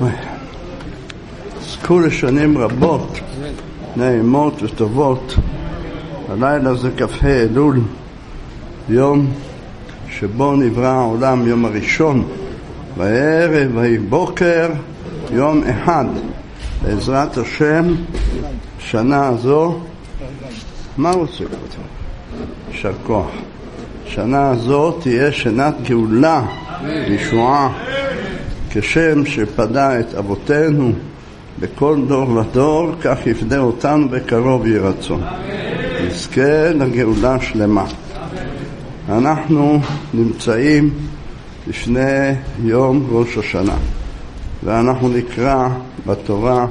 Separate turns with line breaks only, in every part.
זכו לשנים רבות, נעימות וטובות. הלילה זה כ"ה אלול, יום שבו נברא העולם, יום הראשון, והערב והבוקר יום אחד. בעזרת השם, שנה הזו, מה רוצה כותב? יישר כוח. שנה הזו תהיה שנת גאולה, ישועה, כשם שפדה את אבותינו בכל דור ודור, כך יפדה אותנו בקרוב יהי רצון. נזכה לגאולה שלמה. אנחנו נמצאים לפני יום ראש השנה, ואנחנו נקרא בתורה,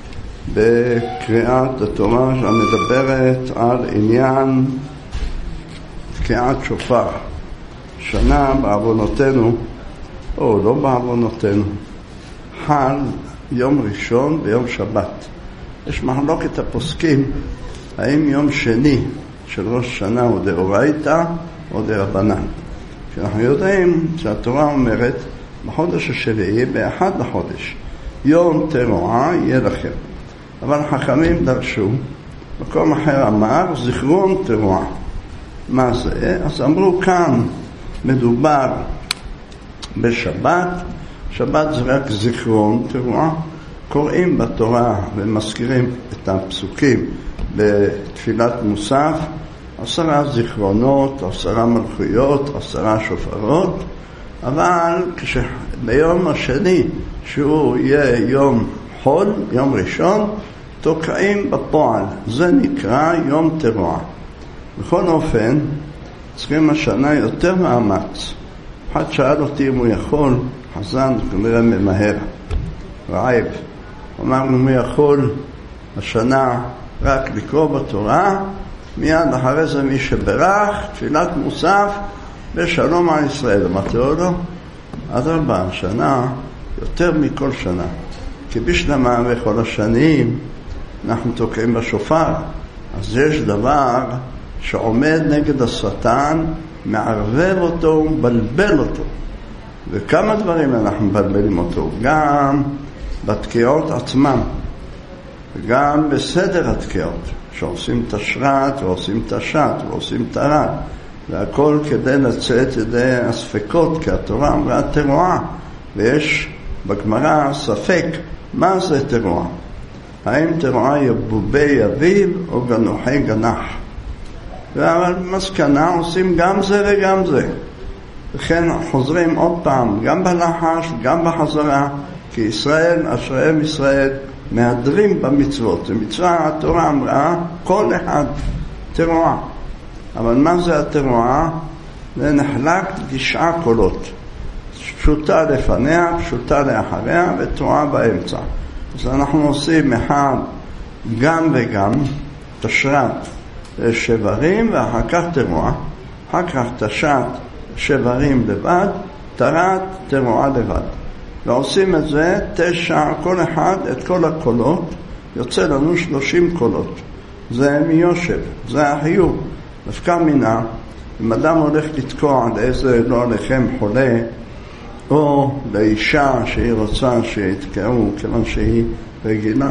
בקריאת התורה שמדברת על עניין תקיעת שופר. שנה בעוונותינו, או לא בעוונותינו, חל יום ראשון ויום שבת. יש מחלוקת הפוסקים האם יום שני של ראש שנה הוא דאורייתא או דרבנן. אנחנו יודעים שהתורה אומרת בחודש השביעי, באחד לחודש, יום תרועה יהיה לכם. אבל חכמים דרשו, מקום אחר אמר זיכרון תרועה. מה זה? אז אמרו כאן מדובר בשבת. שבת זה רק זיכרון תרועה. קוראים בתורה ומזכירים את הפסוקים בתפילת מוסף, 10 זיכרונות, 10 מלכויות, 10 שופרות. אבל ביום השני, שהוא יהיה יום חול, יום ראשון, תוקעים בפועל. זה נקרא יום תרועה. בכל אופן, צריכים השנה יותר מאמץ. אחד שאל אותי אם הוא יכול, חזן כנראה ממהר, רעב. אמרנו מי יכול השנה רק לקרוא בתורה, מיד אחרי זה מי שברך, תפילת מוסף, בשלום על ישראל. אמרתי לו לא, אדרבה, השנה יותר מכל שנה. כי בשלמה וכל השנים אנחנו תוקעים בשופר. אז יש דבר שעומד נגד השטן, מערבב אותו ומבלבל אותו. וכמה דברים אנחנו מבלבלים אותו, גם בתקיעות עצמם, וגם בסדר התקיעות, שעושים תשרת ועושים תשת ועושים תרת, והכל כדי לצאת ידי הספקות, כי התורה אמרה תרועה, ויש בגמרא ספק מה זה תרועה. האם תרועה יבובי אביב או גנוחי גנח? אבל מסקנה עושים גם זה וגם זה. וכן חוזרים עוד פעם, גם בלחש, גם בחזרה, כי ישראל, אשריהם ישראל, מהדרים במצוות. זה מצווה, התורה אמרה, כל אחד תרועה. אבל מה זה התרועה? זה נחלק 9 קולות. פשוטה לפניה, פשוטה לאחריה, ותרועה באמצע. אז אנחנו עושים אחד גם וגם, תשרת שברים, ואחר כך תרועה. אחר כך תשת שברים לבד, תרת תרועה לבד. ועושים את זה 9, כל אחד את כל הקולות, יוצא לנו 30 קולות. זה מיושב, זה החיוב. דווקא מינה, אם אדם הולך לתקוע לאיזה לא עליכם חולה, או לאישה שהיא רוצה שיתקעו, כיוון שהיא רגילה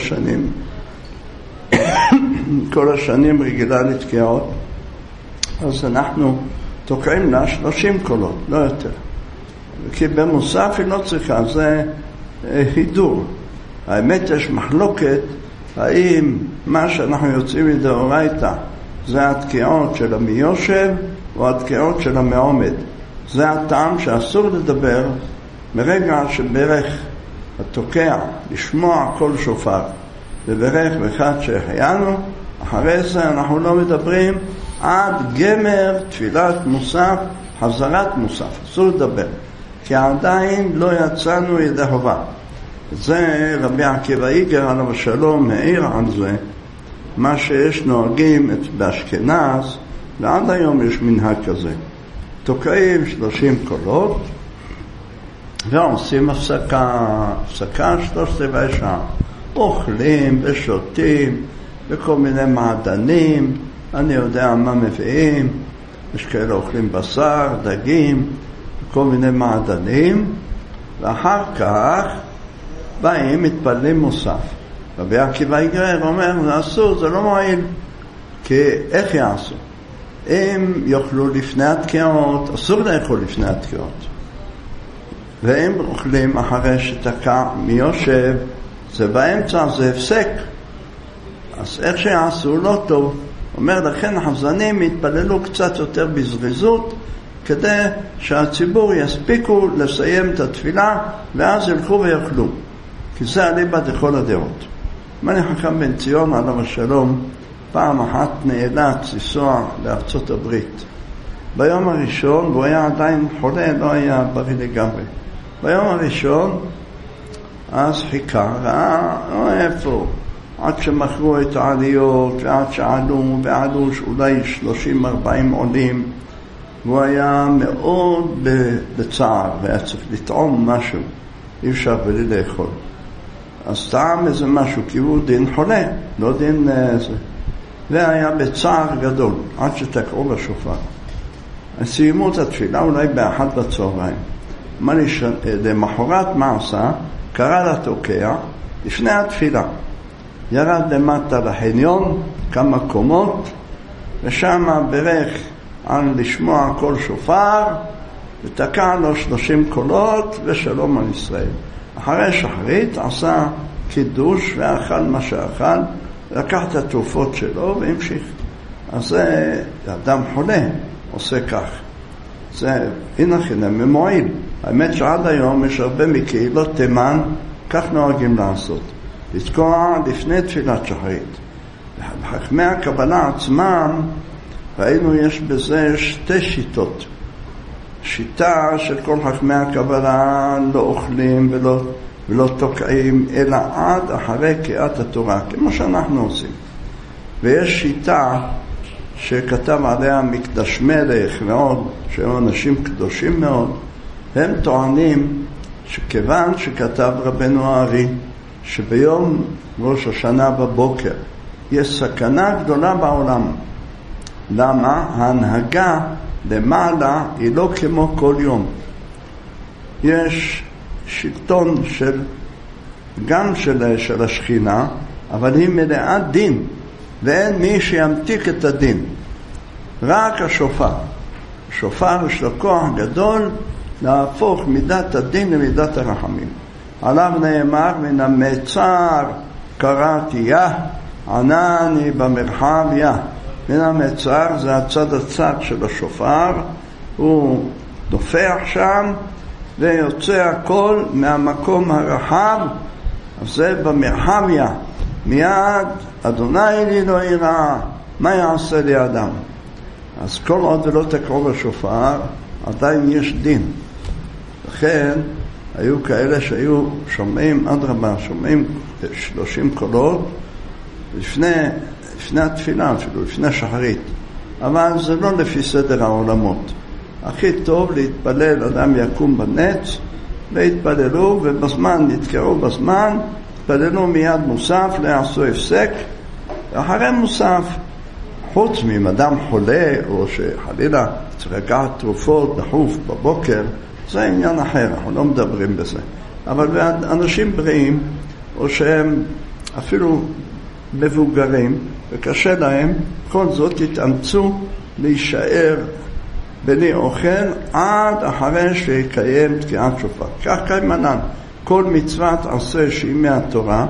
כל השנים רגילה לתקיעות, אז אנחנו תוקעים לה 30 קולות, לא יותר. כי במוסף היא לא צריכה, זה הידור. האמת יש מחלוקת, האם מה שאנחנו יוצאים מדאורייתא זה התקיעות של המיושב או התקיעות של המעומד. זה הטעם שאסור לדבר מרגע שברך התוקע, לשמוע כל שופר, וברך אחד שהחיינו. אחרי זה אנחנו לא מדברים עד גמר תפילת מוסף, חזרת מוסף, אסור לדבר, כי עדיין לא יצאנו ידי חובה. זה רבי עקיבא איגר עליו השלום העיר על זה, מה שיש נוהגים באשכנז, ועד היום יש מנהג כזה. תוקעים 30 קולות, ועושים הפסקה 13 שעה. אוכלים ושותים, וכל מיני מעדנים, אני יודע מה מביאים, יש כאלה אוכלים בשר, דגים, כל מיני מעדנים, ואחר כך באים, מתפללים מוסף. רבי עקיבא איגרר אומר, זה אסור, זה לא מועיל. כי איך יעשו? אם יאכלו לפני התקיעות, אסור לאכול לפני התקיעות. והם אוכלים אחרי שתקע מיושב, זה באמצע, זה הפסק. אז איך שיעשו לא טוב. אומר, לכן החזנים יתפללו קצת יותר בזריזות, כדי שהציבור יספיקו לסיים את התפילה, ואז ילכו ויאכלו. כי זה אליבא דכל הדעות. מני חכם בן ציון עליו השלום, פעם אחת נאלץ לנסוע לארצות הברית. ביום הראשון, והוא היה עדיין חולה, לא היה בריא לגמרי. ביום הראשון, אז חיכה, ראה איפה, עד שמכרו את העליות, ועד שעלו, ועלו אולי 30-40 עולים, והוא היה מאוד בצער, והיה צריך לטעום משהו, אי אפשר בלי לאכול. אז טעם איזה משהו, כי הוא דין חולה, לא דין זה. והיה בצער גדול, עד שתקעו בשופר. אז סיימו את התפילה, אולי באחת בצהריים. למחרת מה עשה? קרא לתוקע לפני התפילה. ירד למטה לחניון, כמה קומות, ושם ברך על לשמוע כל שופר, ותקע לו 30 קולות, ושלום על ישראל. אחרי שחרית עשה קידוש ואכל מה שאכל, לקח את התרופות שלו והמשיך. אז זה אדם חולה, עושה כך. זה הנה חינם ממועיל. האמת שעד היום יש הרבה מקהילות תימן, כך נוהגים לעשות. לתקוע לפני תפילת שחרית. בחכמי הקבלה עצמם, ראינו יש בזה 2 שיטות. שיטה של כל חכמי הקבלה לא אוכלים ולא תוקעים, אלא עד אחרי קריאת התורה, כמו שאנחנו עושים. ויש שיטה שכתב עליה מקדש מלך ועוד, שהם אנשים קדושים מאוד, הם טוענים שכיוון שכתב רבנו הארי, שביום ראש השנה בבוקר יש סכנה גדולה בעולם. למה? ההנהגה למעלה היא לא כמו כל יום. יש שלטון גם של השכינה, אבל היא מלאת דין, ואין מי שימתיק את הדין. רק השופר. השופר יש לו כוח גדול להפוך מידת הדין למידת הרחמים. עליו נאמר, מן המצר קראתי יה, ענני במרחב יה. מן המצר זה הצד של השופר, הוא דופח שם ויוצא הכל מהמקום הרחב, אז זה במרחב יה. מיד אדוני לי לא יראה, מה יעשה לי אדם? אז כל עוד לא תקעו בשופר, עדיין יש דין. לכן היו כאלה שהיו שומעים, אדרבה, שומעים 30 קולות לפני התפילה, אפילו לפני שחרית. אבל זה לא לפי סדר העולמות. הכי טוב להתפלל, אדם יקום בנץ, והתפללו, ובזמן, נתקעו בזמן, התפללו מיד מוסף, לא יעשו הפסק, ואחרי מוסף, חוץ מאם אדם חולה, או שחלילה צריך לקחת תרופות דחוף בבוקר, זה עניין אחר, אנחנו לא מדברים בזה. אבל אנשים בריאים, או שהם אפילו מבוגרים, וקשה להם, כל זאת יתאמצו להישאר בלי אוכל, עד אחרי שיקיים תקיעת שופר. כך כמנן, כל מצוות עשה שהיא מהתורה,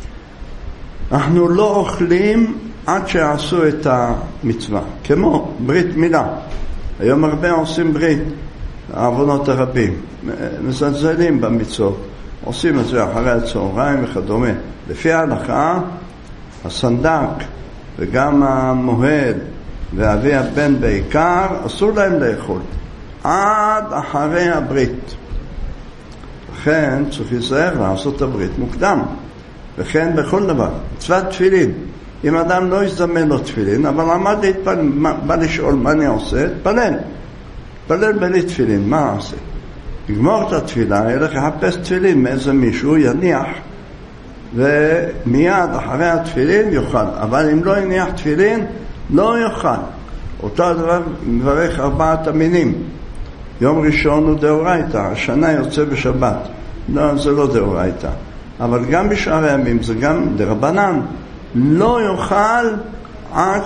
אנחנו לא אוכלים עד שעשו את המצווה, כמו ברית מילה. היום הרבה עושים ברית, העוונות הרבים, מזלזלים במצוות, עושים את זה אחרי הצהריים וכדומה. לפי ההלכה, הסנדק וגם המוהל ואבי הבן בעיקר, אסור להם לאכול עד אחרי הברית. לכן צריך להיזהר לעשות הברית מוקדם, וכן בכל דבר. מצוות תפילין, אם אדם לא יזמן לו תפילין, אבל עמד להתפלל, בא לשאול מה אני עושה, תפלל בלי תפילין, מה עושה? יגמור את התפילה, ילך לחפש תפילין מאיזה מישהו, יניח, ומיד אחרי התפילין יאכל. אבל אם לא יניח תפילין, לא יאכל. אותו דבר מברך 4 המינים. יום ראשון הוא דאורייתא, השנה יוצא בשבת. לא, זה לא דאורייתא. אבל גם בשאר הימים, זה גם דרבנן, לא יאכל עד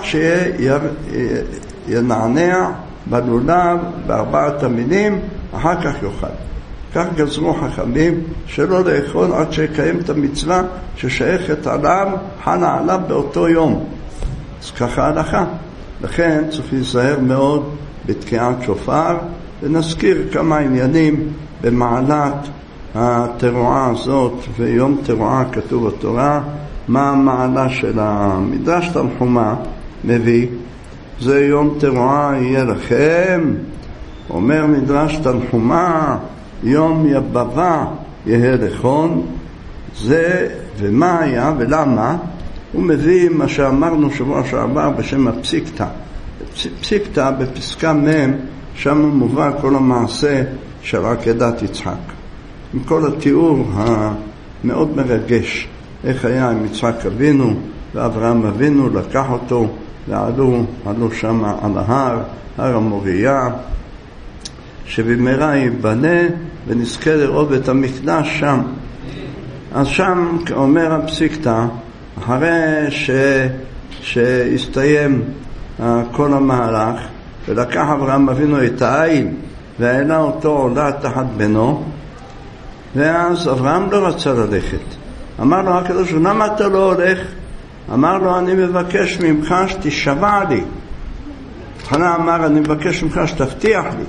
שינענע בלולב ב4 המינים, אחר כך יאכל. כך גזרו חכמים שלא לאכול עד שיקיים את המצווה ששייכת עליו, חלה עליו באותו יום. אז ככה ההלכה. לכן צריך להיזהר מאוד בתקיעת שופר, ונזכיר כמה עניינים במעלת התרועה הזאת, ויום תרועה כתוב בתורה, מה המעלה של המדרש תנחומה מביא. זה יום תרועה יהיה לכם, אומר מדרש תנחומה, יום יבבה יהיה לכון. זה ומה היה ולמה? הוא מביא מה שאמרנו שבוע שעבר בשם הפסיקתא. פסיקתא בפסקה מ', שם מובא כל המעשה של עקדת יצחק, עם כל התיאור המאוד מרגש, איך היה עם יצחק אבינו ואברהם אבינו, לקח אותו ועלו שם על ההר, הר המוריה, שבמהרה ייבנה ונזכה לראות את המקדש שם. אז שם אומר הפסיקתא, אחרי שהסתיים כל המהלך, ולקח אברהם אבינו את העין והעלה אותו עולה תחת בנו, ואז אברהם לא רצה ללכת. אמר לו הקדוש ברוך הוא, למה אתה לא הולך? אמר לו, אני מבקש ממך שתשבע לי. תחילה אמר, אני מבקש ממך שתבטיח לי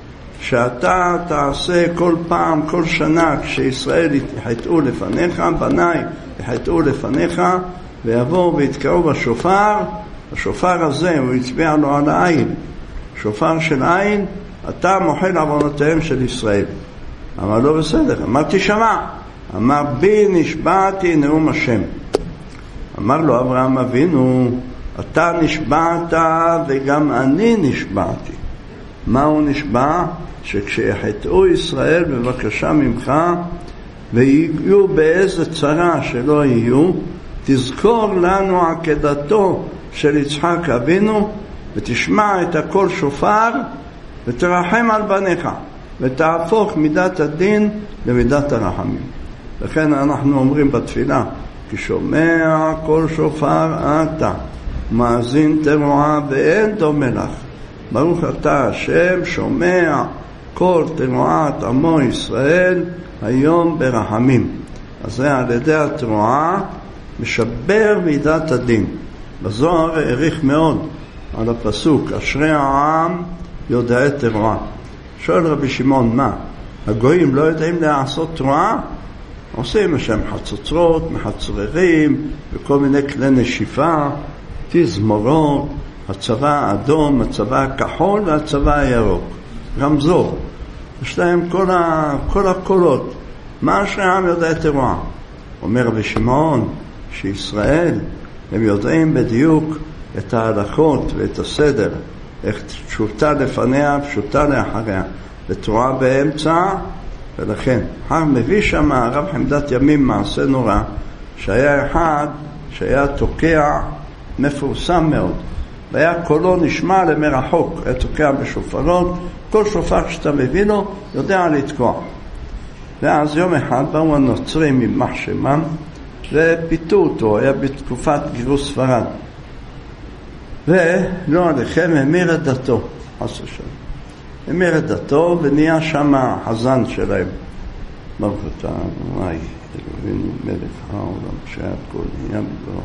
שאתה תעשה כל פעם, כל שנה, כשישראל יחטאו לפניך, בניי יחטאו לפניך, ויבואו ויתקעו בשופר. השופר הזה, הוא הצביע לו על העין, שופר של עין, אתה מוחל עוונותיהם של ישראל. אמר לו, בסדר. אמר, תשמע. אמר, בי נשבעתי נאום השם. אמר לו אברהם אבינו, אתה נשבעת וגם אני נשבעתי. מה הוא נשבע? שכשיחטאו ישראל בבקשה ממך ויהיו באיזה צרה שלא יהיו, תזכור לנו עקדתו של יצחק אבינו, ותשמע את הקול שופר ותרחם על בניך, ותהפוך מידת הדין למידת הרחמים. לכן אנחנו אומרים בתפילה, כי שומע קול שופר אתה, מאזין תרועה ואין דומה לך. ברוך אתה השם שומע כל תרועת עמו ישראל היום ברחמים. אז זה על ידי התרועה משבר מידת הדין. בזוהר העריך מאוד על הפסוק, אשרי העם יודעי תרועה. שואל רבי שמעון, מה? הגויים לא יודעים לעשות תרועה? עושים השם חצוצרות, מחצררים וכל מיני כלי נשיפה, תזמורות, הצבא האדום, הצבא הכחול והצבא הירוק, רמזור. יש להם כל הקולות. מה אשרי העם יודעי תרועה? אומר רבי שמעון שישראל הם יודעים בדיוק את ההלכות ואת הסדר, איך פשוטה לפניה, פשוטה לאחריה, ותרועה באמצע. ולכן, מביא שם הרב חמדת ימים מעשה נורא, שהיה אחד שהיה תוקע מפורסם מאוד, והיה קולו נשמע למרחוק, היה תוקע בשופרות, כל שופר שאתה מביא לו יודע לתקוע. ואז יום אחד באו הנוצרים עם מחשמם ופיתו אותו, היה בתקופת גירוש ספרד, ולא עליכם המיר את דתו, חס ושלום, המיר את דתו ונהיה שם החזן שלהם. ברוך אתה אדוני אלוהינו מלך העולם שהכל נהיה בדברו.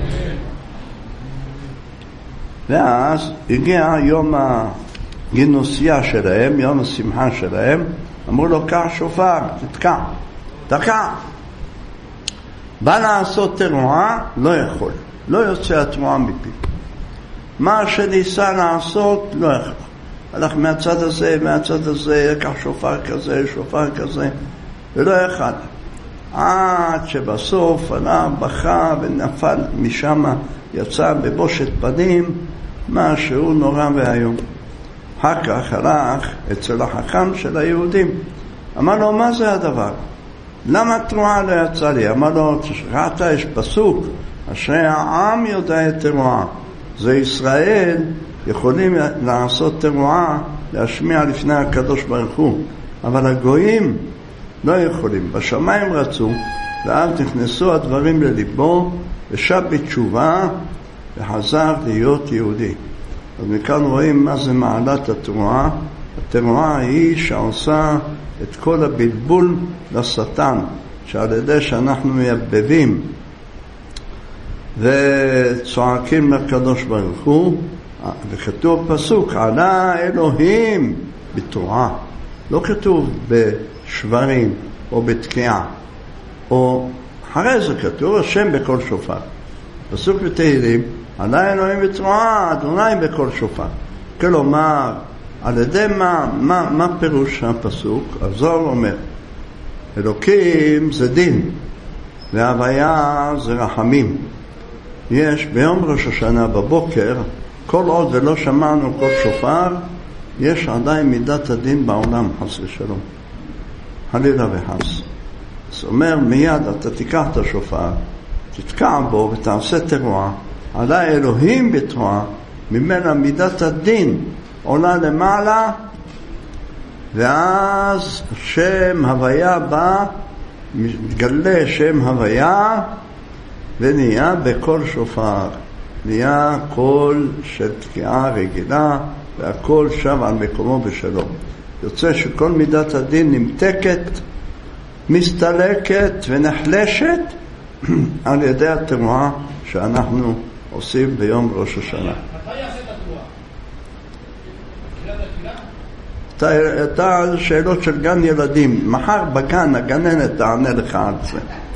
ואז הגיע יום הגינוסיה שלהם, יום השמחה שלהם, אמרו לו, קח שופר, תתקע. בא לעשות תרועה, לא יכול, לא יוצא התרועה מפיו. מה שניסה לעשות, לא יכול. הלך מהצד הזה, לקח שופר כזה, ולא יכול. עד שבסוף עלה, בכה ונפל משם, יצא בבושת פנים, משהו נורא והיום. אחר כך הלך אצל החכם של היהודים. אמר לו, מה זה הדבר? למה תרועה לא יצא לי? אמר לו, ראית, יש פסוק, אשרי העם יודע תרועה. זה ישראל יכולים לעשות תרועה, להשמיע לפני הקדוש ברוך הוא. אבל הגויים לא יכולים. בשמיים רצו, ואז נכנסו הדברים לליבו, ושב בתשובה, וחזר להיות יהודי. אז מכאן רואים מה זה מעלת התרועה. התרועה היא שעושה את כל הבלבול לשטן, שעל ידי שאנחנו מייבבים וצועקים לקדוש ברוך הוא, וכתוב פסוק, עלה אלוהים בתרועה. לא כתוב בשברים או בתקיעה, או אחרי זה כתוב השם בכל שופר. פסוק בתהילים, עלה אלוהים בתרועה, אדוני בכל שופר. כלומר, על ידי מה פירוש הפסוק? הזוהר אומר, אלוקים זה דין, והוויה זה רחמים. יש ביום ראש השנה בבוקר, כל עוד ולא שמענו כל שופר, יש עדיין מידת הדין בעולם, חס ושלום. חלילה וחס. זאת אומר, מיד אתה תיקח את השופר, תתקע בו ותעשה תרועה, עלה אלוהים בתרועה, ממנה מידת הדין עולה למעלה, ואז שם הוויה בא, מתגלה שם הוויה, ונהיה בכל שופר, נהיה קול של תקיעה רגילה, והכל שב על מקומו בשלום. יוצא שכל מידת הדין נמתקת, מסתלקת ונחלשת על ידי התרועה שאנחנו עושים ביום ראש השנה.
מתי יעשה את התרועה?
אתה שאלות של גן ילדים. מחר בגן הגננת תענה לך על זה.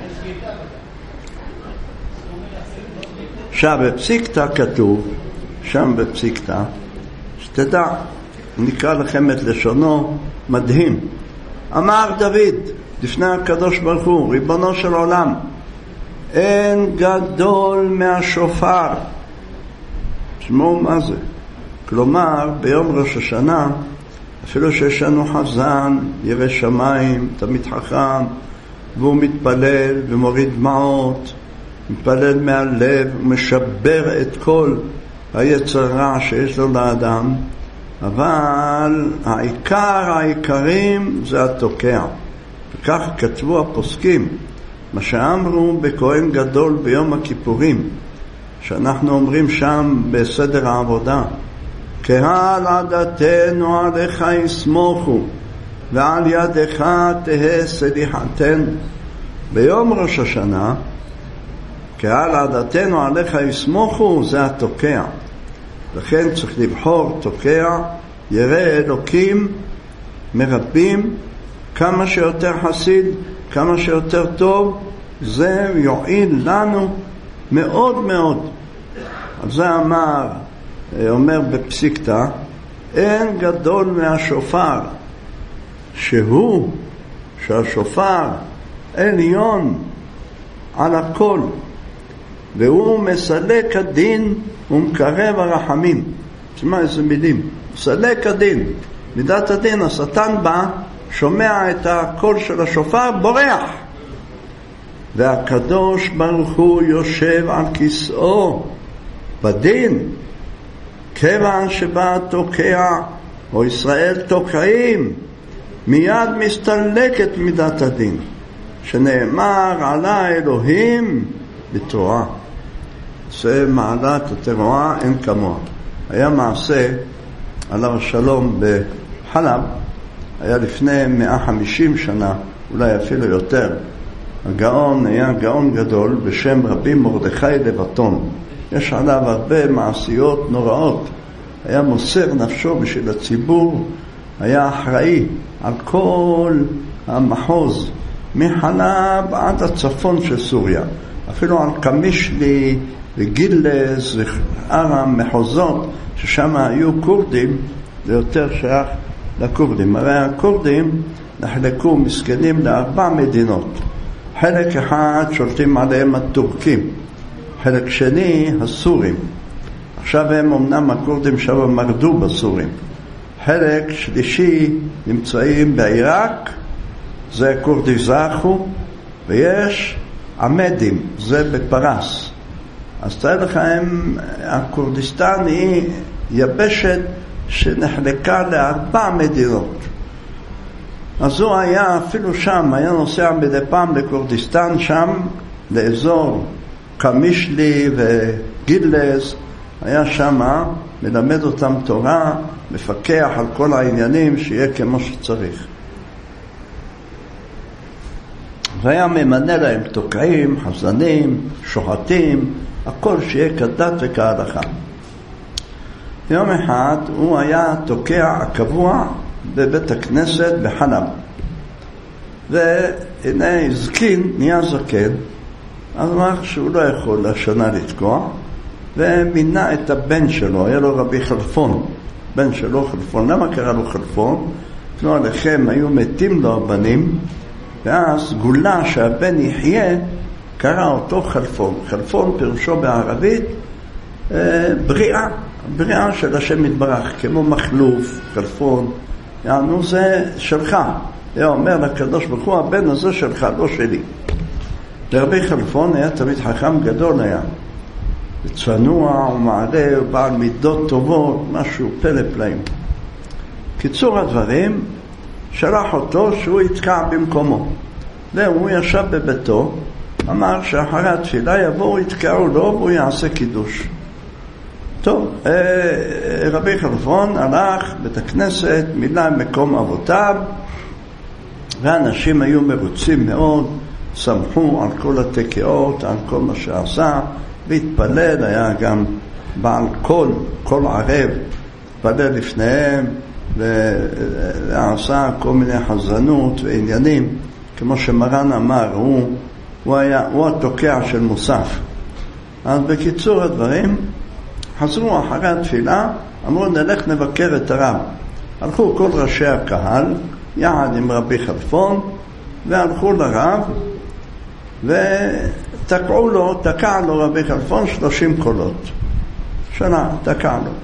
שם בפסיקתא כתוב, שם בפסיקתא, שתדע, נקרא לכם את לשונו, מדהים. אמר דוד לפני הקדוש ברוך הוא, ריבונו של עולם, אין גדול מהשופר. תשמעו מה זה. כלומר, ביום ראש השנה, אפילו שיש לנו חזן, ירא שמיים, תמיד חכם, והוא מתפלל ומוריד דמעות, מתפלל מהלב, ומשבר את כל היצר רע שיש לו לאדם, אבל העיקרים זה התוקע. וכך כתבו הפוסקים, מה שאמרו בכהן גדול ביום הכיפורים, שאנחנו אומרים שם בסדר העבודה, קהל עדתנו עליך יסמוכו, ועל ידך תהא סליחתנו. ביום ראש השנה, קהל עדתנו עליך יסמוכו, זה התוקע. לכן צריך לבחור תוקע, ירא אלוקים, מרבים, כמה שיותר חסיד, כמה שיותר טוב, זה יועיל לנו מאוד מאוד. על זה אומר בפסיקתא, אין גדול מהשופר, שהשופר עליון על הכל, והוא מסלק הדין ומקרב הרחמים. תשמע איזה מילים, מסלק הדין, מידת הדין. השטן בא, שומע את הקול של השופר, בורח, והקדוש ברוך הוא יושב על כיסאו בדין, כיוון שבא תוקע, או ישראל תוקעים, מיד מסתלקת מידת הדין, שנאמר עלה אלוהים בתרועה. זה מעלת התרועה, אין כמוה. היה מעשה עליו השלום בחלב, היה לפני 150 שנה, אולי אפילו יותר. הגאון היה גאון גדול בשם רבי מרדכי לבטון. יש עליו הרבה מעשיות נוראות. היה מוסר נפשו בשביל הציבור, היה אחראי על כל המחוז, מחלב עד הצפון של סוריה. אפילו על קמישלי וגילז ושאר המחוזות ששם היו קורדים, זה יותר שייך לקורדים. הרי הקורדים נחלקו מסכנים ל4 מדינות. חלק אחד שולטים עליהם הטורקים, חלק שני הסורים. עכשיו הם אמנם הקורדים שם מרדו בסורים. חלק שלישי נמצאים בעיראק, זה קורדיזחו, ויש עמדים, זה בפרס. אז תראה לכם, הקורדיסטן היא יבשת שנחלקה ל4 מדינות. אז הוא היה אפילו שם, היה נוסע מדי פעם לקורדיסטן שם, לאזור קמישלי וגילס, היה שם, מלמד אותם תורה, מפקח על כל העניינים שיהיה כמו שצריך. והיה ממנה להם תוקעים, חזנים, שוחטים, הכל שיהיה כדת וכהלכה. יום אחד הוא היה תוקע הקבוע בבית הכנסת בחלב. והנה זקין, נהיה זקן, אז אמר שהוא לא יכול השנה לתקוע, ומינה את הבן שלו, היה לו רבי חלפון, בן שלו חלפון. למה קרא לו חלפון? תנו עליכם, היו מתים לו הבנים, ואז גולה שהבן יחיה, קרא אותו חלפון. חלפון פירושו בערבית בריאה, בריאה של השם יתברך, כמו מחלוף, חלפון, יענו זה שלך. היה אומר לקדוש ברוך הוא, הבן הזה שלך, לא שלי. לרבי חלפון היה תמיד חכם גדול, היה צנוע ומעלה ובעל מידות טובות, משהו פלא פלאים. קיצור הדברים, שלח אותו שהוא יתקע במקומו. והוא ישב בביתו, אמר שאחרי התפילה יבואו, יתקעו לו והוא יעשה קידוש. טוב, רבי חלפון הלך בית הכנסת, מילא מקום אבותיו, ואנשים היו מרוצים מאוד, שמחו על כל התקיעות, על כל מה שעשה, והתפלל, היה גם בעל כל ערב, התפלל לפניהם, ועשה כל מיני חזנות ועניינים, כמו שמרן אמר, הוא התוקע של מוסף. אז בקיצור הדברים, חזרו אחרי התפילה, אמרו נלך נבקר את הרב. הלכו כל ראשי הקהל, יחד עם רבי חלפון, והלכו לרב, ותקע לו רבי חלפון 30 קולות. שנה, תקע לו.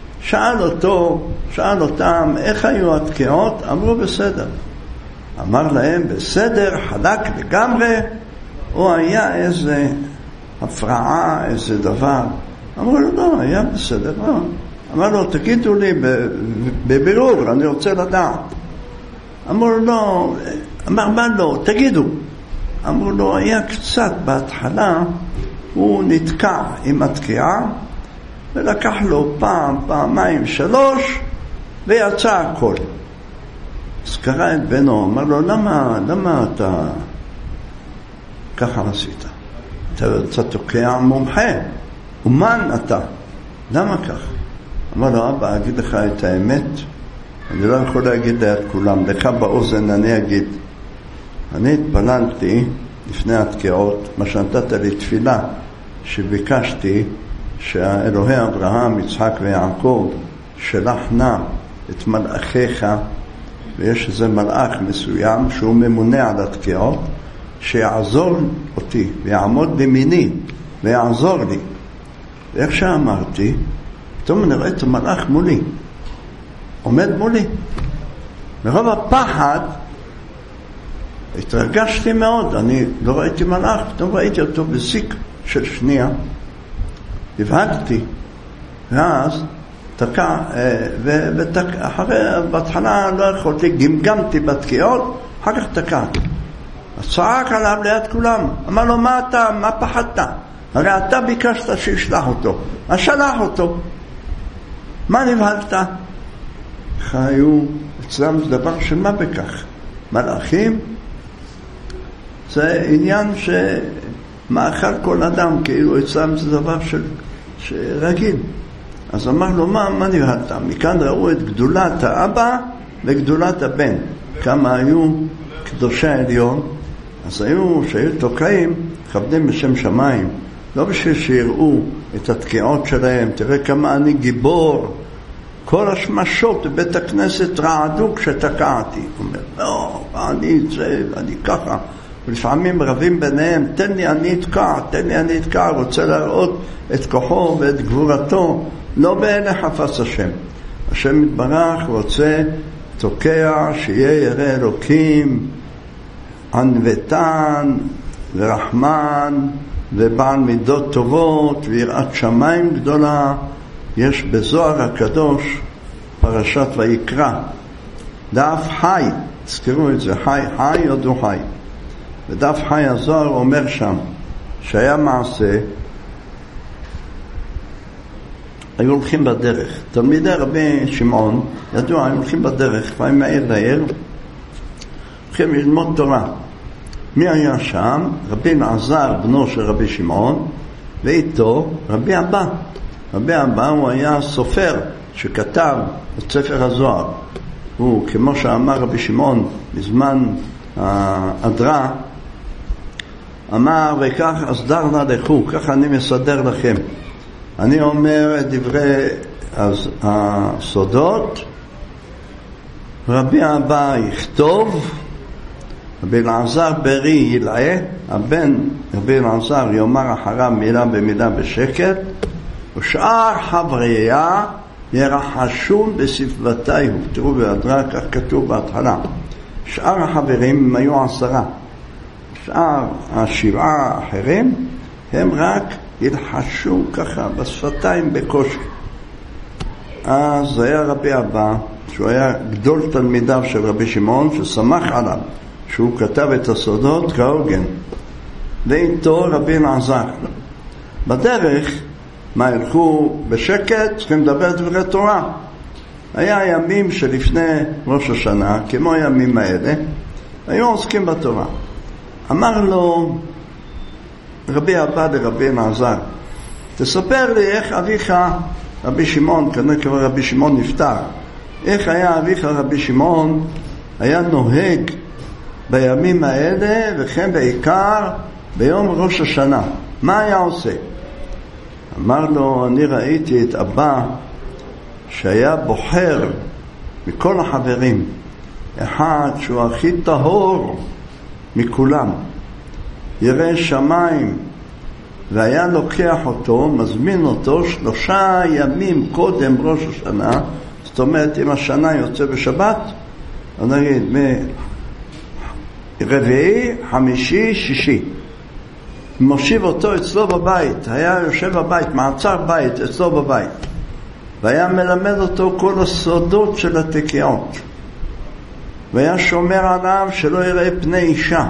שאל אותם, איך היו התקיעות? אמרו בסדר. אמר להם, בסדר, חלק לגמרי, או היה איזה הפרעה, איזה דבר? אמרו לו, לא, היה בסדר, לא. אמר לו, תגידו לי בבירור, אני רוצה לדעת. אמרו לו, לא, אמר מה לא, תגידו. אמרו לו, היה קצת בהתחלה, הוא נתקע עם התקיעה, ולקח לו פעמיים, 3, ויצא הכל. אז קרא את בנו, אמר לו, למה אתה ככה עשית? אתה תוקע מומחה, אומן אתה, למה ככה? אמר לו, אבא, אגיד לך את האמת, אני לא יכול להגיד ליד כולם, לך באוזן אני אגיד. אני התפללתי לפני התקיעות, מה שנתת לי תפילה, שביקשתי שהאלוהי אברהם, יצחק ויעקב, שלח נא את מלאכיך, ויש איזה מלאך מסוים שהוא ממונה על התקיעות, שיעזור אותי ויעמוד בימיני ויעזור לי. ואיך שאמרתי, פתאום אני רואה את המלאך מולי, עומד מולי. מרוב הפחד התרגשתי מאוד, אני לא ראיתי מלאך, פתאום ראיתי אותו בסיק של שנייה, הבהגתי, ואז תקע, ואחרי, בהתחלה לא יכולתי, גמגמתי בתקיעות, אחר כך תקעתי. אז צעק עליו ליד כולם, אמר לו, מה פחדת? הרי אתה ביקשת שישלח אותו, אז שלח אותו. מה נבהלת? חיו, אצלם זה דבר שמה בכך? מלאכים? זה עניין שמאכל כל אדם, כאילו אצלם זה דבר שרגיל. אז אמר לו, מה נבהלת? מכאן ראו את גדולת האבא וגדולת הבן. כמה היו קדושי העליון. אז שהיו תוקעים, מכבדים בשם שמיים. לא בשביל שיראו את התקיעות שלהם. תראה כמה אני גיבור. כל השמשות בבית הכנסת רעדו כשתקעתי. הוא אומר, לא, אני ככה. ולפעמים רבים ביניהם, תן לי אני אתקע, רוצה להראות את כוחו ואת גבורתו. לא באלה חפש השם. השם מתברך רוצה תוקע שיהיה ירא אלוקים, ענוותן ורחמן ובעל מידות טובות ויראת שמיים גדולה. יש בזוהר הקדוש פרשת ויקרא, דף חי, תזכרו את זה, חי יודו חי. בדף חי הזוהר אומר שם שהיה מעשה, היו הולכים בדרך, תלמידי רבי שמעון ידוע, היו הולכים בדרך פעמים מהעיר לעיר, הולכים ללמוד תורה. מי היה שם? רבי אלעזר בנו של רבי שמעון, ואיתו רבי אבא. רבי אבא הוא היה סופר שכתב את ספר הזוהר. הוא, כמו שאמר רבי שמעון בזמן ההדרה, אמר וכך אסדר נא לכו, ככה אני מסדר לכם. אני אומר את דברי הסודות, רבי אבא יכתוב, רבי אלעזר ברי ילאה, הבן רבי אלעזר יאמר אחריו מילה במילה בשקט, ושאר חבריה ירחשון בספבתיו. תראו בהדרה, כך כתוב בהתחלה. שאר החברים היו 10. שאר 7 האחרים הם רק ילחשו ככה בשפתיים בקושי. אז היה רבי אבא, שהוא היה גדול תלמידיו של רבי שמעון, ששמח עליו שהוא כתב את הסודות כהוגן, ואיתו רבי אלעזר. בדרך מה ילכו בשקט, צריכים לדבר דברי תורה. היה ימים שלפני ראש השנה, כמו הימים האלה, היו עוסקים בתורה. אמר לו רבי אבא לרבי אלעזר, תספר לי איך אביך רבי שמעון, כנראה כבר רבי שמעון נפטר, איך היה אביך רבי שמעון היה נוהג בימים האלה, וכן בעיקר ביום ראש השנה, מה היה עושה? אמר לו, אני ראיתי את אבא שהיה בוחר מכל החברים אחד שהוא הכי טהור מכולם, ירא שמיים, והיה לוקח אותו, מזמין אותו 3 ימים קודם ראש השנה. זאת אומרת, אם השנה יוצא בשבת, נגיד מרביעי, חמישי, שישי, מושיב אותו אצלו בבית, היה יושב בבית, מעצר בית אצלו בבית, והיה מלמד אותו כל הסודות של התקיעות, והיה שומר עליו שלא יראה פני אישה,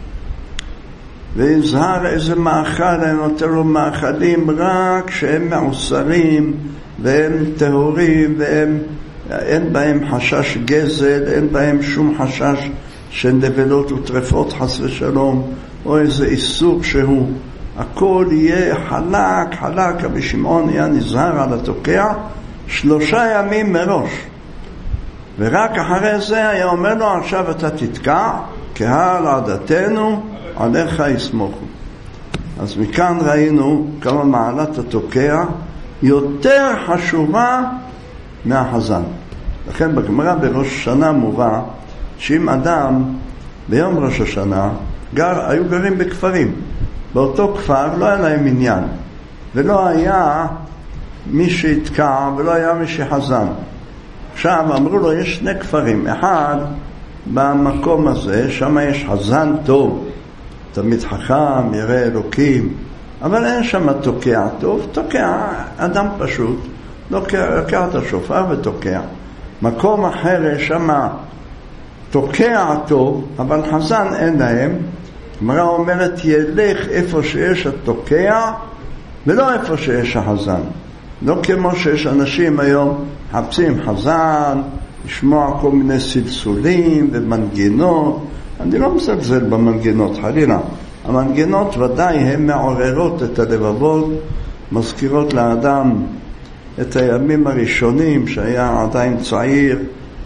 ויזהר איזה מאכל, היה נותן לו מאכלים רק שהם מעושרים והם טהורים והם אין בהם חשש גזל, אין בהם שום חשש של נבלות וטרפות חס ושלום, או איזה איסור שהוא, הכל יהיה חלק חלק. רבי שמעון היה נזהר על התוקע 3 ימים מראש, ורק אחרי זה היה אומר לו, עכשיו אתה תתקע, קהל עדתנו עליך יסמוכו. אז מכאן ראינו כמה מעלת התוקע יותר חשובה מהחזן. לכן בגמרא בראש השנה מובא שאם אדם ביום ראש השנה היו גרים בכפרים, באותו כפר לא היה להם עניין, ולא היה מי שהתקע ולא היה מי שחזן. עכשיו אמרו לו, יש 2 כפרים, אחד במקום הזה, שם יש חזן טוב, תמיד חכם, ירא אלוקים, אבל אין שם תוקע טוב, תוקע אדם פשוט, לוקח את השופר ותוקע. מקום אחר שם תוקע טוב, אבל חזן אין להם. הגמרא אומרת, ילך איפה שיש התוקע ולא איפה שיש החזן. לא כמו שיש אנשים היום חפשים חזן, לשמוע כל מיני סלסולים ומנגינות. אני לא מזלזל במנגינות חלילה, המנגינות ודאי הן מעוררות את הלבבות, מזכירות לאדם את הימים הראשונים שהיה עדיין צעיר,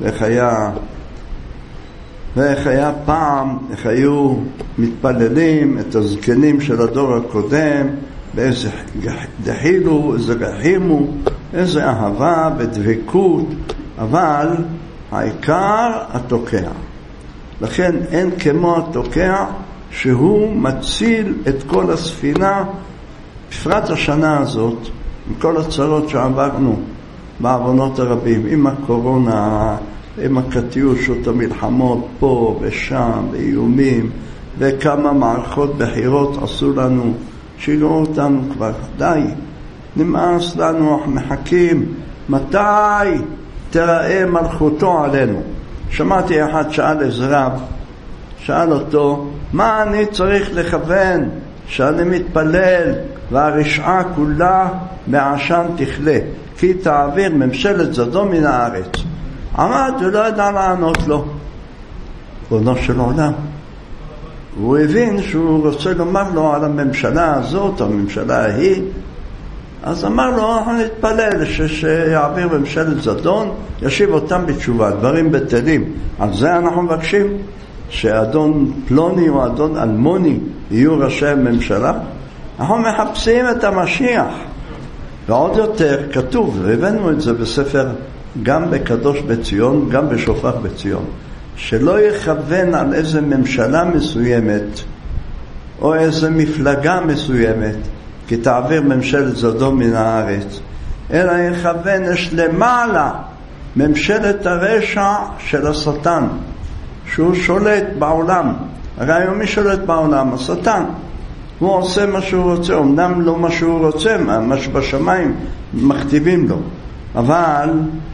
ואיך היה פעם, איך היו מתפללים את הזקנים של הדור הקודם, באיזה דחילו, איזה רחימו, איזה אהבה ודבקות, אבל העיקר התוקע. לכן אין כמו התוקע שהוא מציל את כל הספינה, בפרט השנה הזאת, עם כל הצרות שעברנו בעוונות הרבים, עם הקורונה, עם הקטיושות, המלחמות פה ושם, באיומים, וכמה מערכות בחירות עשו לנו, שיגעו אותנו כבר, די, נמאס לנו, מחכים, מתי תראה מלכותו עלינו, שמעתי אחד שאל איזה רב, שאל אותו, מה אני צריך לכוון שאני מתפלל והרשעה כולה בעשן תכלה, כי תעביר ממשלת זדון מן הארץ? עמד ולא ידע לענות לו. ריבונו של עולם. הוא הבין שהוא רוצה לומר לו על הממשלה הזאת, הממשלה ההיא, אז אמר לו, אנחנו נתפלל שיעביר ממשלת זדון, ישיב אותם בתשובה, דברים בטלים. על זה אנחנו מבקשים, שאדון פלוני או אדון אלמוני יהיו ראשי הממשלה. אנחנו מחפשים את המשיח. ועוד יותר כתוב, והבאנו את זה בספר, גם בקדוש בציון, גם בשופח בציון, שלא יכוון על איזה ממשלה מסוימת, או איזה מפלגה מסוימת, כי תעביר ממשלת זדון מן הארץ, אלא יכוון יש למעלה ממשלת הרשע של השטן, שהוא שולט בעולם. הרי היום מי שולט בעולם? השטן. הוא עושה מה שהוא רוצה, אמנם לא מה שהוא רוצה, מה שבשמיים מכתיבים לו, אבל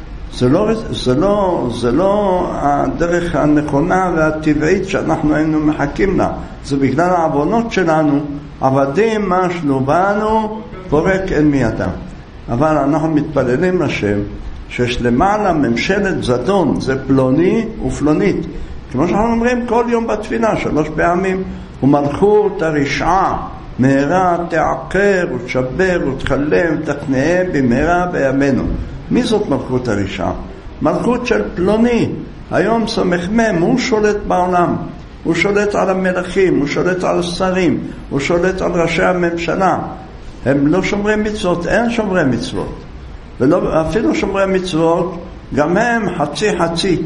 זה לא הדרך הנכונה והטבעית שאנחנו היינו מחכים לה. זה בגלל העוונות שלנו, עבדים משלו בנו, פורק אין מידם. אבל אנחנו מתפללים לשם שיש למעלה ממשלת זדון, זה פלוני ופלונית, כמו שאנחנו אומרים כל יום בתפילה 3 פעמים, ומלכות הרשעה מהרה תעקר ותשבר ותחלם ותכנעה במהרה בימינו. מי זאת מלכות הרשעה? מלכות של פלוני. היום סמך מם, הוא שולט בעולם, הוא שולט על המלכים, הוא שולט על השרים, הוא שולט על ראשי הממשלה. הם לא שומרי מצוות, אין שומרי מצוות, ואפילו שומרי מצוות גם הם חצי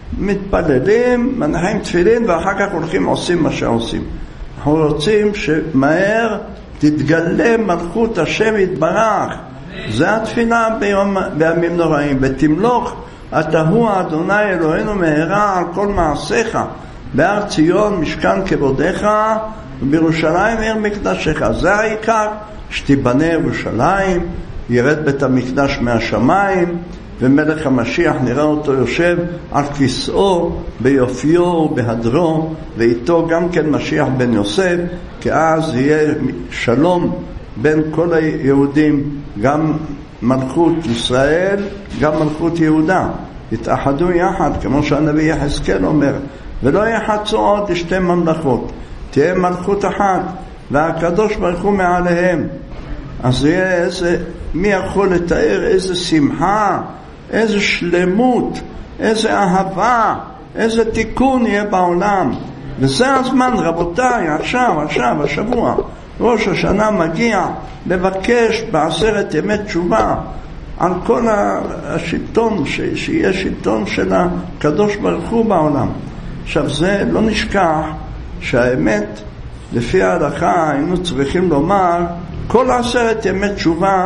מתפללים, מנחים תפילין, ואחר כך הולכים עושים מה שעושים. אנחנו רוצים שמהר תתגלה מלכות השם יתברך. זה התפילה בימים נוראים. ותמלוך אתה הוא אדוני אלוהינו מהרה על כל מעשיך, בהר ציון משכן כבודיך, ובירושלים עיר מקדשך. זה העיקר, שתיבנה ירושלים, ירד בית המקדש מהשמיים, ומלך המשיח נראה אותו יושב על כיסאו ביופיו ובהדרו, ואיתו גם כן משיח בן יוסף, כי אז יהיה שלום בין כל היהודים, גם מלכות ישראל, גם מלכות יהודה, יתאחדו יחד, כמו שהנביא יחזקאל אומר, ולא יחצו עוד לשתי ממלכות, תהיה מלכות אחת, והקדוש ברוך הוא מעליהם. אז יהיה איזה, מי יכול לתאר איזה שמחה, איזה שלמות, איזה אהבה, איזה תיקון יהיה בעולם. וזה הזמן, רבותיי, עכשיו, השבוע, ראש השנה מגיע לבקש בעשרת ימי תשובה על כל השלטון, שיהיה שלטון של הקדוש ברוך הוא בעולם. עכשיו זה לא נשכח שהאמת, לפי ההלכה היינו צריכים לומר כל 10 ימי תשובה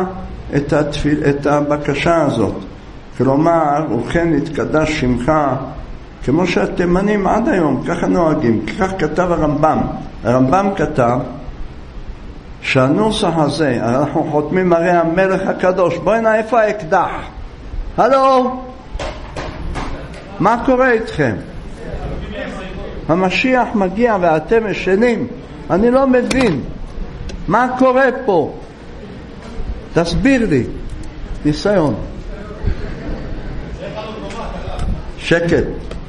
את הבקשה הזאת. כלומר, וכן יתקדש שמך, כמו שהתימנים עד היום, ככה נוהגים, כך כתב הרמב"ם. הרמב"ם כתב שהנוסח הזה, אנחנו חותמים הרי המלך הקדוש, בואי נא איפה האקדח? הלו? מה קורה איתכם? המשיח מגיע ואתם ישנים, אני לא מבין מה קורה פה, תסביר לי. ניסיון. שקט.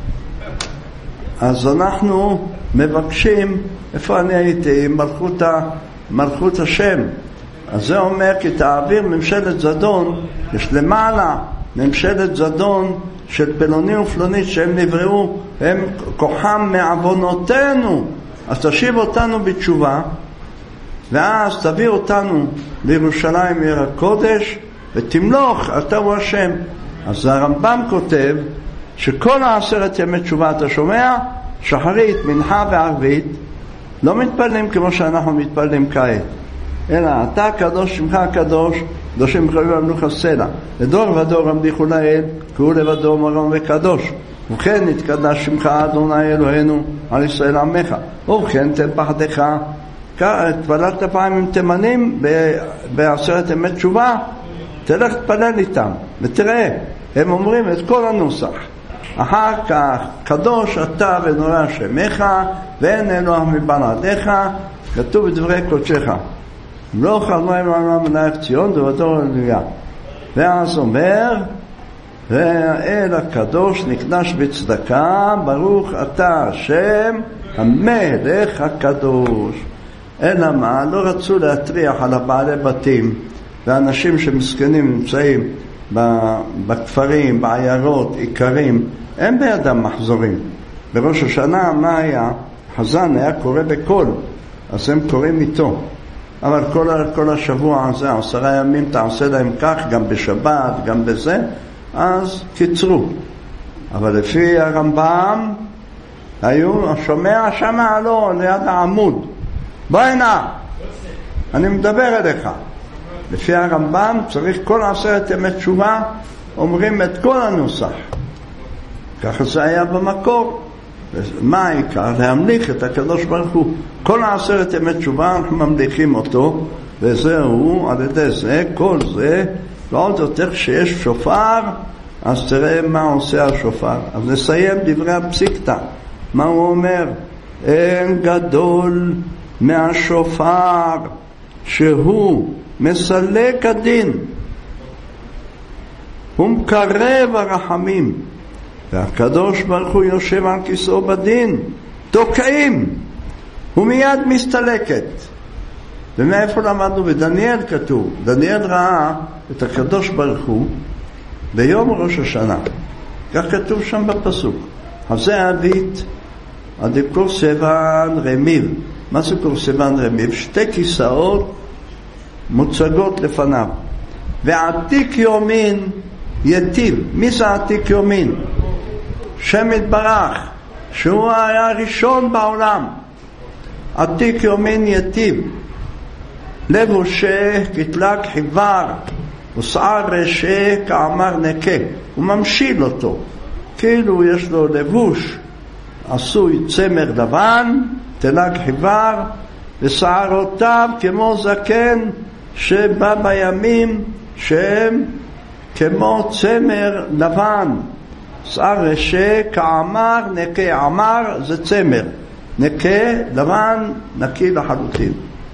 אז אנחנו מבקשים, איפה אני הייתי? מלכות השם. אז זה אומר כי תעביר ממשלת זדון, יש למעלה ממשלת זדון של פלוני ופלונית שהם נבראו, הם כוחם מעוונותינו, אז תשיב אותנו בתשובה, ואז תביא אותנו לירושלים עיר הקודש, ותמלוך אתה הוא השם. אז הרמב"ם כותב שכל 10 ימי תשובה, אתה שומע? שחרית, מנחה וערבית, לא מתפללים כמו שאנחנו מתפללים כעת, אלא אתה הקדוש שמך הקדוש, קדושים חביב המלוך הסלע, לדור ודור המליכו לאל, כי הוא לבדו מרום וקדוש. ובכן נתקדש שמך אדוני אלוהינו על ישראל עמך, ובכן תן פחדך. התפללת פעם עם תימנים ב10 ימי תשובה, תלך תפלל איתם ותראה, הם אומרים את כל הנוסח. אחר כך, קדוש אתה ונורא שמך, ואין אלוה מבלעדיך, כתוב בדברי קודשך. לא חלמיים לעולם מלך ציון, דבתו הללויה. ואז אומר, והאל הקדוש נקדש בצדקה, ברוך אתה השם, המלך הקדוש. אלא מה? לא רצו להטריח על הבעלי בתים, ואנשים שמסכנים נמצאים בכפרים, בעיירות, עיקרים, אין בידם מחזורים. בראש השנה מה היה? חזן היה קורא בקול, אז הם קוראים איתו. אבל כל השבוע הזה, 10 ימים תעשה להם כך, גם בשבת, גם בזה, אז קיצרו. אבל לפי הרמב"ם, שומע שמה לא, ליד העמוד. בוא הנה, אני מדבר אליך. לפי הרמב"ם צריך כל 10 ימי תשובה, אומרים את כל הנוסח. ככה זה היה במקור. מה העיקר? להמליך את הקדוש ברוך הוא. כל 10 ימי תשובה אנחנו ממליכים אותו, וזהו, על ידי זה, כל זה, ועוד יותר שיש שופר, אז תראה מה עושה השופר. אז נסיים דברי הפסיקתא. מה הוא אומר? אין גדול מהשופר שהוא מסלק הדין, הוא מקרב הרחמים, והקדוש ברוך הוא יושב על כיסאו בדין, תוקעים, הוא מיד מסתלקת. ומאיפה למדנו? בדניאל כתוב, דניאל ראה את הקדוש ברוך הוא ביום ראש השנה, כך כתוב שם בפסוק. אז זה אבית עד קורסבן רמיב. מה זה קורסבן רמיב? 2 כיסאות מוצגות לפניו, ועתיק יומין יטיב. מי זה עתיק יומין? שם יתברך, שהוא היה הראשון בעולם. עתיק יומין יטיב, לבושה כתלק חיוור, ושער רשה כאמר נקה. הוא ממשיל אותו, כאילו יש לו לבוש עשוי צמר לבן, תלק חיוור, ושערותיו כמו זקן שבא בימים שהם כמו צמר לבן. שער רשה כאמר נקה. עמר זה צמר, נקה לבן נקי לחלוטין.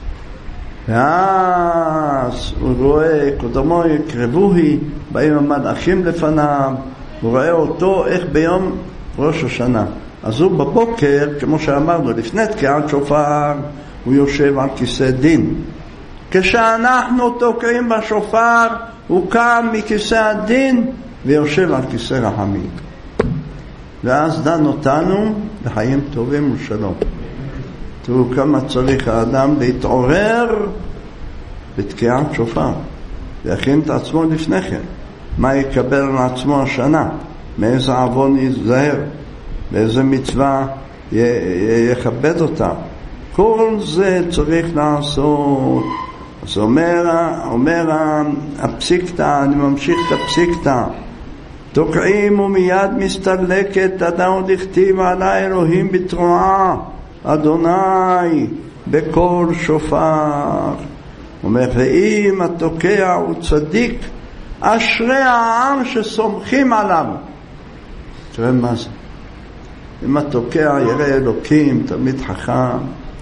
ואז הוא רואה קודמו יקרבוהי, באים המלאכים לפניו, הוא רואה אותו איך ביום ראש השנה. אז הוא בבוקר, כמו שאמרנו, לפני תקיעת שופר, הוא יושב על כיסא דין. כשאנחנו תוקעים בשופר, הוא קם מכיסא הדין ויושב על כיסא רחמים. ואז דן אותנו לחיים טובים ושלום. תראו כמה צריך האדם להתעורר בתקיעת שופר, להכין את עצמו לפני כן. מה יקבל על עצמו השנה? מאיזה עוון ייזהר? באיזה מצווה יכבד אותה? כל זה צריך לעשות. אז אומר הפסיקתא, אני ממשיך את הפסיקתא, תוקעים ומיד מסתלקת, אדם דכתיב עלי אלוהים בתרועה, אדוני בקול שופר. אומר, ואם התוקע הוא צדיק, אשרי העם שסומכים עליו. תראה מה זה. אם התוקע יראה אלוקים, תמיד חכם,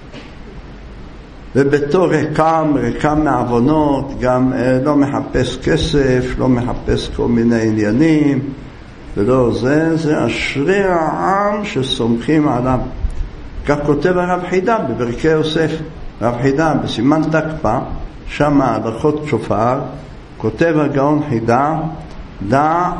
ובתור רקם מעוונות, גם לא מחפש כסף, לא מחפש כל מיני עניינים, ולא זה אשרי העם שסומכים עליו. כך כותב הרב חידה בברכי יוסף. הרב חידה בסימן תקפה, שם הלכות שופר, כותב הגאון חידה, דע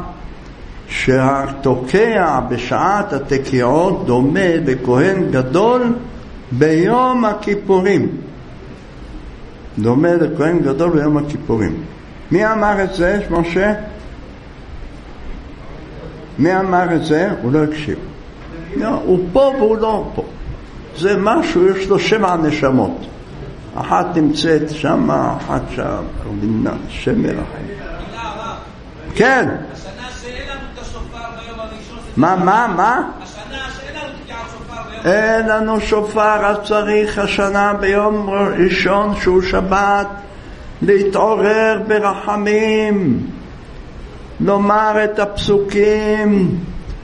שהתוקע בשעת התקיעות דומה לכהן גדול ביום הכיפורים. דומה לכהן גדול ביום הכיפורים. מי אמר את זה, משה? מי אמר את זה? הוא לא הקשיב. הוא פה והוא לא פה. זה משהו, יש לו 7 נשמות. אחת נמצאת שם, אחת שם, שם מרחם. כן.
השנה שאין לנו את השופר ביום הראשון.
מה?
השנה שאין לנו תקיעת שופר ביום הראשון.
אין לנו שופר, אז צריך השנה ביום ראשון שהוא שבת להתעורר ברחמים, לומר את הפסוקים,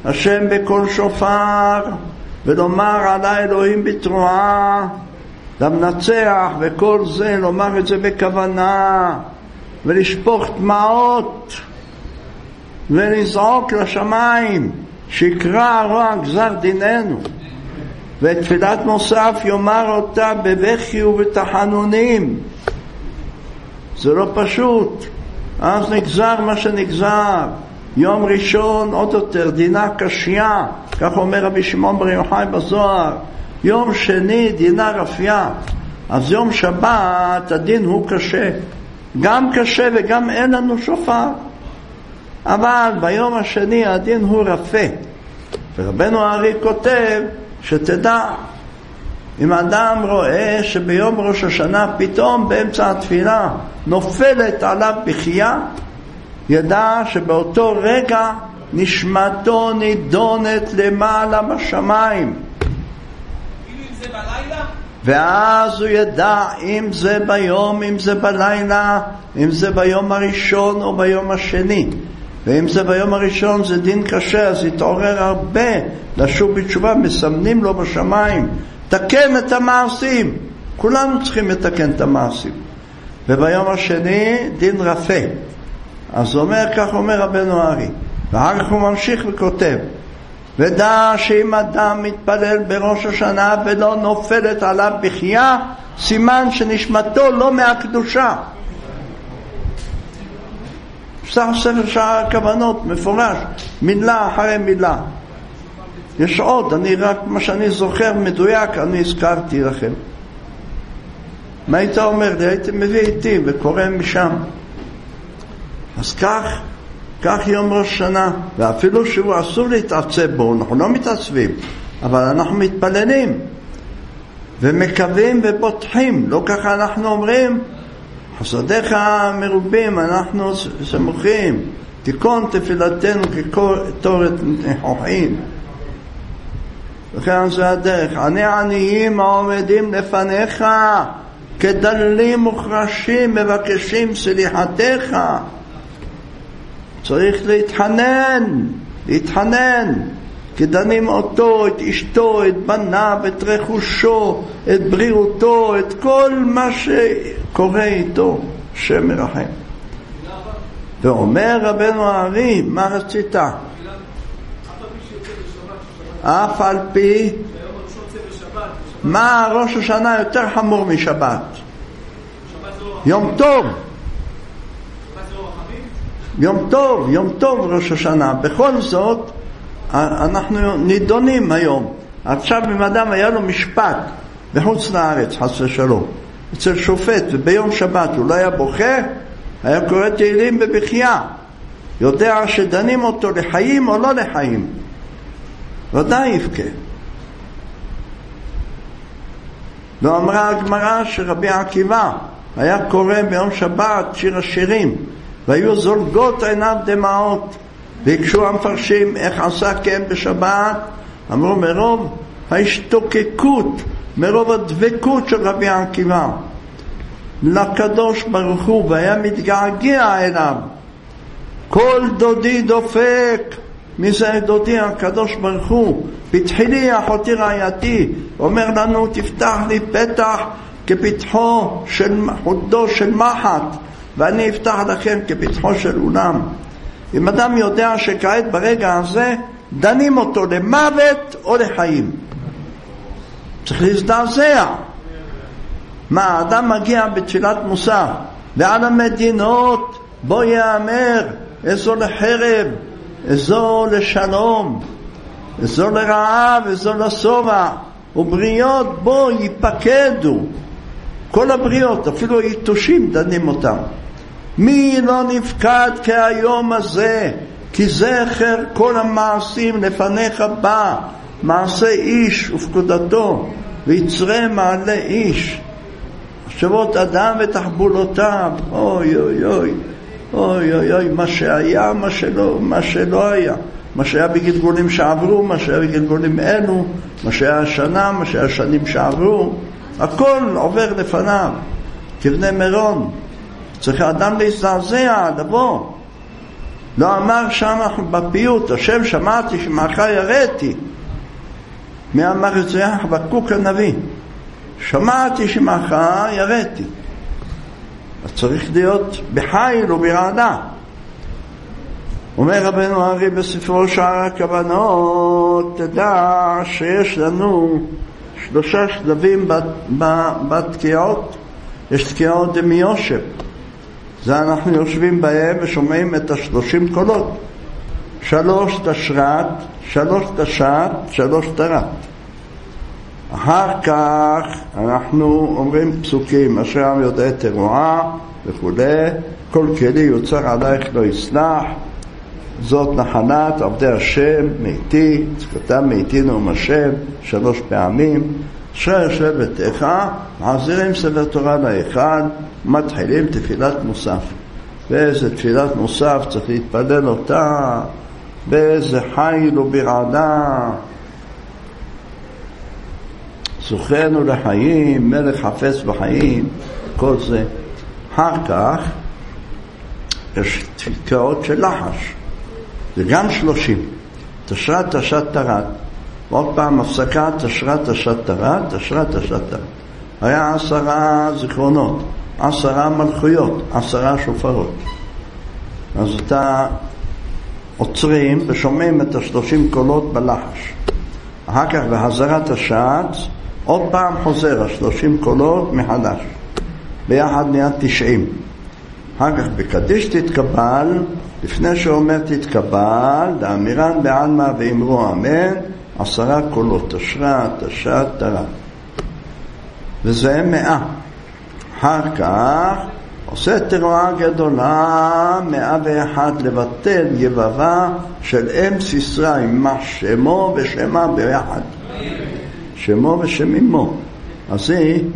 השם בקול שופר, ולומר עלי אלוהים בתרועה, למנצח, וכל זה לומר את זה בכוונה, ולשפוך דמעות, ולזעוק לשמיים, שיקרא רוע גזר דיננו. ואת תפילת מוסף יאמר אותה בבכי ובתחנונים. זה לא פשוט. אז נגזר מה שנגזר. יום ראשון עוד יותר דינה קשיה, כך אומר רבי שמעון בר יוחאי בזוהר. יום שני דינה רפיה. אז יום שבת הדין הוא קשה, גם קשה וגם אין לנו שופר. אבל ביום השני הדין הוא רפה. ורבנו הארי כותב שתדע, אם אדם רואה שביום ראש השנה פתאום באמצע התפילה נופלת עליו בחייה, ידע שבאותו רגע נשמתו נידונת למעלה בשמיים.
אם זה בלילה?
ואז הוא ידע אם זה ביום, אם זה בלילה, אם זה ביום הראשון או ביום השני. ואם זה ביום הראשון זה דין קשה, אז יתעורר הרבה לשוב בתשובה, מסמנים לו בשמיים, תקן את המעשים. כולנו צריכים לתקן את המעשים. וביום השני דין רפה. אז אומר, כך אומר רבנו הארי. ואחר כך הוא ממשיך וכותב, ודע שאם אדם מתפלל בראש השנה ולא נופלת עליו בחייה, סימן שנשמתו לא מהקדושה. ספר שער הכוונות מפורש, מילה אחרי מילה. יש עוד, אני רק מה שאני זוכר מדויק אני הזכרתי לכם. מה היית אומר לי? הייתי מביא איתי וקורא משם. אז כך יום ראש שנה, ואפילו שהוא אסור להתעצב בו, אנחנו לא מתעצבים, אבל אנחנו מתפללים ומקווים ובוטחים. לא ככה אנחנו אומרים, חסדיך מרובים, אנחנו סמוכים, תיקון תפילתנו כקטורת ניחוחים. וכן זה הדרך. עניים העומדים לפניך כדלים מוחרשים מבקשים סליחתך. צריך להתחנן, כי דנים אותו, את אשתו, את בניו, את רכושו, את בריאותו, את כל מה שקורה איתו, שם מרחם. ואומר רבנו הארי, מה רצית? אף על פי, מה ראש השנה יותר חמור משבת? יום טוב. יום טוב ראש השנה. בכל זאת אנחנו נידונים היום. עכשיו אם אדם היה לו משפט בחוץ לארץ, חס ושלום, אצל שופט, וביום שבת הוא לא היה בוכה, היה קורא תהילים בבכייה, יודע שדנים אותו לחיים או לא לחיים, ודאי יבכה. ואמרה הגמרא שרבי עקיבא היה קורא ביום שבת שיר השירים, והיו זולגות עיניו דמעות. והקשו המפרשים איך עשה כן בשבת, אמרו מרוב ההשתוקקות, מרוב הדבקות של רבי עקיבא לקדוש ברוך הוא, והיה מתגעגע אליו. כל דודי דופק. מי זה דודי? הקדוש ברוך הוא. פתחי אחותי רעייתי, אומר לנו תפתח לי פתח כפתחו של חודו של מחט, ואני אפתח לכם כפתחו של אולם. אם אדם יודע שכעת ברגע הזה דנים אותו למוות או לחיים, צריך להזדעזע. מה, האדם מגיע בתפילת מוסף ועל המדינות בו יאמר איזו לחרב, איזו לשלום, איזו לרעב, איזו לשובע, ובריות בו ייפקדו. כל הבריות, אפילו היתושים דנים אותם. מי לא נפקד כהיום הזה, כי זכר כל המעשים לפניך בא, מעשה איש ופקודתו, ויצרה מעלה איש. מחשבות אדם ותחבולותיו, אוי אוי אוי, אוי אוי אוי, מה שהיה, מה שלא היה, מה שהיה בגלגולים שעברו, מה שהיה בגלגולים אלו, מה שהיה השנה, מה שהיה השנים שעברו, הכל עובר לפניו, כבני מירון. צריך האדם להזדעזע, לבוא. לא אמר שם בפיוט, השם שמעתי שמעך יראתי. מי אמר את זה? חבקוק הנביא. שמעתי שמעך יראתי. אז צריך להיות בחיל וברעדה. אומר רבנו הארי בספרו שער הכוונות, תדע שיש לנו 3 שלבים בתקיעות. יש תקיעות דמיושב. זה אנחנו יושבים בהם ושומעים את 30 קולות. 3 תשרת, 3 תשת, 3 תרת. אחר כך אנחנו אומרים פסוקים, אשר עם יודע תרועה וכו', כל כלי יוצר עלייך לא יסלח, זאת נחלת עבדי השם, מיתי, צדקתם מיתינו משם 3 פעמים, אשר יושב ביתך, מחזירים ספר תורה להיכל, מתחילים תפילת מוסף. באיזה תפילת מוסף צריך להתפלל אותה, באיזה חיל וברעדה, זוכרנו לחיים, מלך חפץ בחיים, כל זה. אחר כך יש תקיעות של לחש, זה גם 30, תשרת תשת תרת, עוד פעם הפסקה, תשרת תשת תרת, תשרת תשת תרת. היה 10 זיכרונות, 10 מלכויות, 10 שופרות. אז אתה עוצרים ושומעים את 30 קולות בלחש. אחר כך בהזרת השעץ, עוד פעם חוזר 30 קולות מחדש. ביחד נהיה 90. אחר כך בקדיש תתקבל, לפני שאומר תתקבל, דאמירן בעלמא ואמרו אמן, 10 קולות, תשרת, תשת, תרת. וזה 100. אחר כך עושה תרועה גדולה, 101 לבטל יבבה של אם סיסרא, מה שמו ושמה ביחד. שמו ושם אמו. אז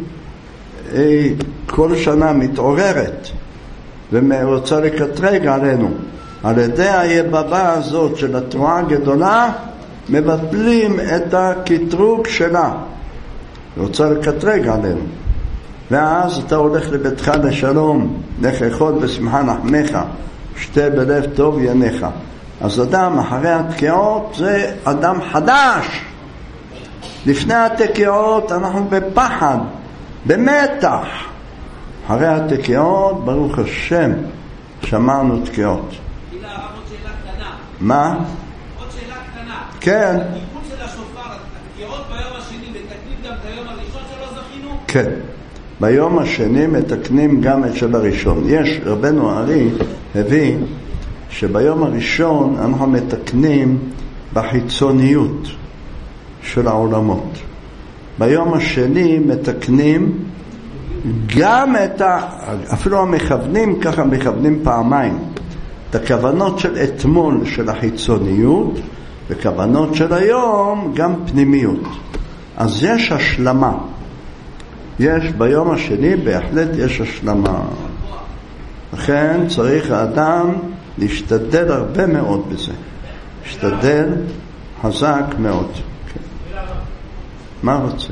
היא כל שנה מתעוררת ורוצה לקטרג עלינו. על ידי היבבה הזאת של התרועה הגדולה מבטלים את הקטרוג שלה. רוצה לקטרג עלינו. ואז אתה הולך לביתך לשלום, לך אכול בשמחה נחמך, שתה בלב טוב ינך. אז אדם אחרי התקיעות זה אדם חדש. לפני התקיעות אנחנו בפחד, במתח. אחרי התקיעות, ברוך השם, שמענו תקיעות.
עוד שאלה קטנה.
מה?
עוד שאלה קטנה.
כן.
התיקון של השופר, התקיעות ביום השני מתקנים גם את היום הראשון שלא זכינו?
כן. ביום השני מתקנים גם את של הראשון. יש, רבנו הארי הביא שביום הראשון אנחנו מתקנים בחיצוניות של העולמות. ביום השני מתקנים גם את אפילו המכוונים, ככה מכוונים פעמיים, את הכוונות של אתמול של החיצוניות, וכוונות של היום גם פנימיות. אז יש השלמה. יש ביום השני בהחלט יש השלמה. לכן צריך האדם להשתדל הרבה מאוד בזה. להשתדל חזק מאוד. מה רוצה?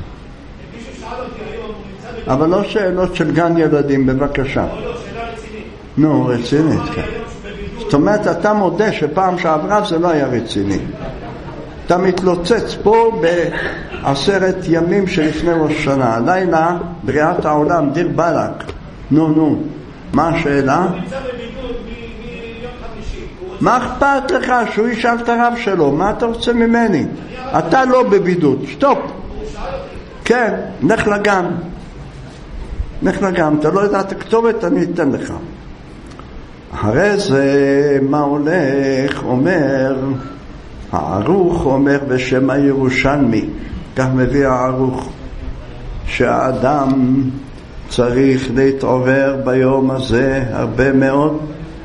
אבל לא שאלות של גן ילדים, בבקשה.
לא, שאלה רצינית.
נו, רצינית, כן. זאת אומרת, אתה מודה שפעם שעברה זה לא היה רציני. אתה מתלוצץ פה ב10 ימים שלפני ראש שנה. הלילה, בריאת העולם, דיר בלק. נו, מה השאלה?
הוא נמצא בבידוד מיום חמישי.
מה אכפת לך שהוא ישאל את הרב שלו? מה אתה רוצה ממני? אתה לא בבידוד, שטופ. כן, נלך לגן. אתה לא יודע את הכתובת, אני אתן לך. אחרי זה מה הולך? אומר הערוך, אומר בשם הירושלמי, כך מביא הערוך, שהאדם צריך להתעורר ביום הזה הרבה מאוד.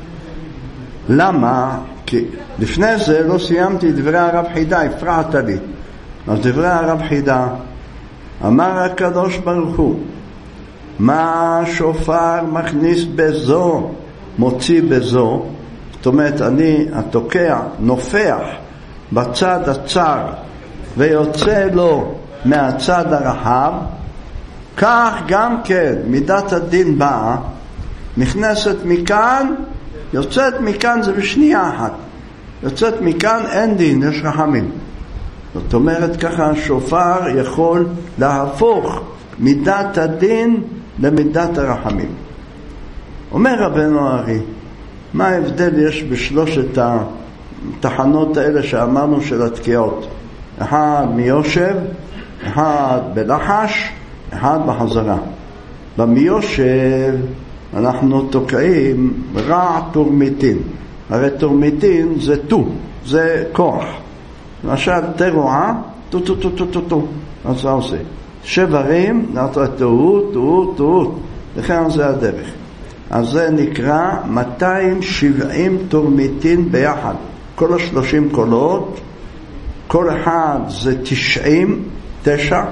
למה? כי לפני זה לא סיימתי דברי הרב חידה, הפרעת לי. אז דברי הרב חידה, אמר הקדוש ברוך הוא, מה שופר מכניס בזו מוציא בזו, זאת אומרת אני התוקע נופח בצד הצר ויוצא לו מהצד הרחב, כך גם כן מידת הדין באה, נכנסת מכאן יוצאת מכאן זה בשנייה אחת. יוצאת מכאן אין דין, יש רחמים. זאת אומרת ככה השופר יכול להפוך מידת הדין למידת הרחמים. אומר רבנו הארי, מה ההבדל יש בשלושת התחנות האלה שאמרנו של התקיעות? אחד מיושב, אחד בלחש, אחד בחזרה. במיושב אנחנו תוקעים רע תורמיתין. הרי תורמיתין זה טו, זה כוח. למשל תרועה, טו טו טו טו טו טו. אז זה עושה. שברים, נעשה טעות, לכן זה הדרך. אז זה נקרא 270 תורמיתין ביחד. כל 30 קולות, כל אחד זה 9,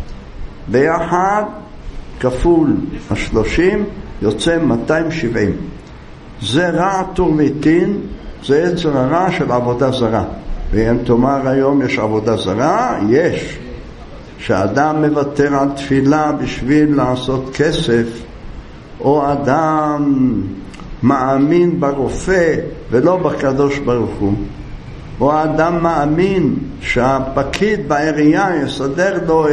ביחד כפול 30 יוצא 270. זה רע תורמיתין, זה יצר הרע של עבודה זרה. ואם תאמר היום יש עבודה זרה, יש. שאדם מוותר על תפילה בשביל לעשות כסף, או אדם מאמין ברופא ולא בקדוש ברוך הוא, או אדם מאמין שהפקיד בעירייה יסדר לו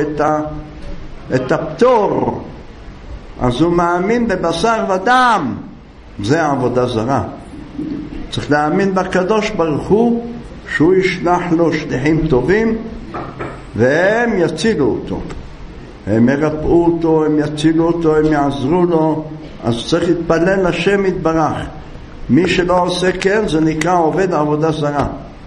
את הפטור, אז הוא מאמין בבשר ודם. זה עבודה זרה. צריך להאמין בקדוש ברוך הוא שהוא ישלח לו שליחים טובים והם יצילו אותו, הם ירפאו אותו, הם יצילו אותו, הם יעזרו לו. אז צריך להתפלל לשם יתברך. מי שלא עושה כן זה נקרא עובד עבודה זרה.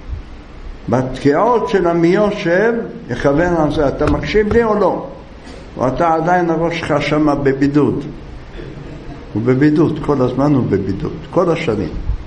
בתקיעות של המיושב יכוון על זה, אתה מקשיב לי או לא? או אתה עדיין הראש שלך שם בבידוד? הוא בבידוד, כל הזמן הוא בבידוד, כל השנים.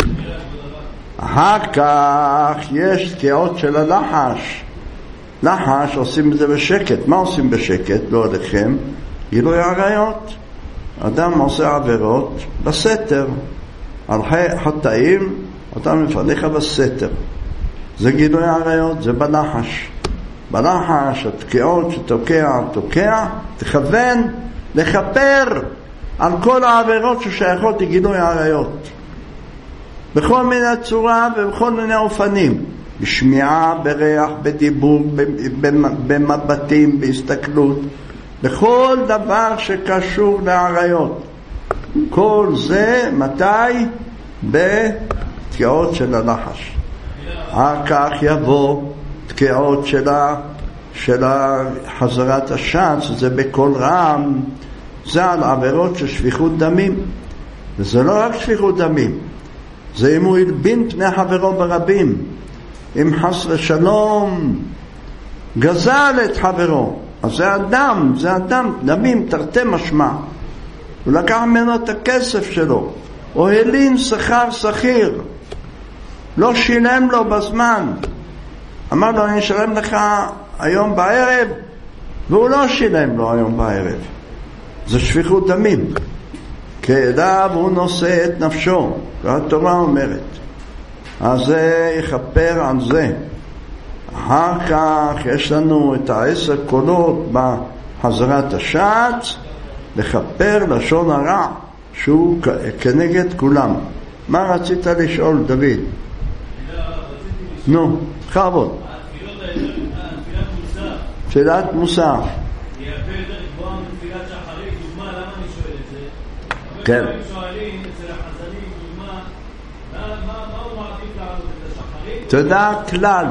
אחר כך יש תקיעות של הלחש. לחש עושים את זה בשקט. מה עושים בשקט? לא עליכם, גילוי עריות. אדם עושה עבירות בסתר, על חטאים אותם לפניך בסתר, זה גילוי עריות, זה בלחש. בלחש התקיעות שתוקע תכוון לכפר על כל העבירות ששייכות לגילוי עריות בכל מיני צורה ובכל מיני אופנים, בשמיעה, בריח, בדיבור, במבטים, בהסתכלות, בכל דבר שקשור לעריות. כל זה מתי? בתקיעות של הלחש. אחר כך יבוא תקיעות של חזרת השץ, זה בכל רם, זה על עבירות של שפיכות דמים. וזה לא רק שפיכות דמים, זה אם הוא ילבין פני חברו ברבים, אם חס ושלום גזל את חברו, אז זה אדם, דמים תרתי משמע. הוא לקח ממנו את הכסף שלו, או הלין שכר שכיר, לא שילם לו בזמן, אמר לו אני אשלם לך היום בערב, והוא לא שילם לו היום בערב. זה שפיכות דמים. כאליו הוא נושא את נפשו, והתורה אומרת, אז זה יכפר על זה. אחר כך יש לנו את 10 קולות בחזרת השץ, לכפר לשון הרע שהוא כנגד כולם. מה רצית לשאול, דוד? נו, חבוד. תפילת מוסף. היא הרבה יותר גבוהה מתפילת שחרית. דוגמה, למה אני שואל את זה? כן. הרבה שואלים אצל החזנים, דוגמה, מה הוא מעדיף לעלות את השחרית? תודה כלל.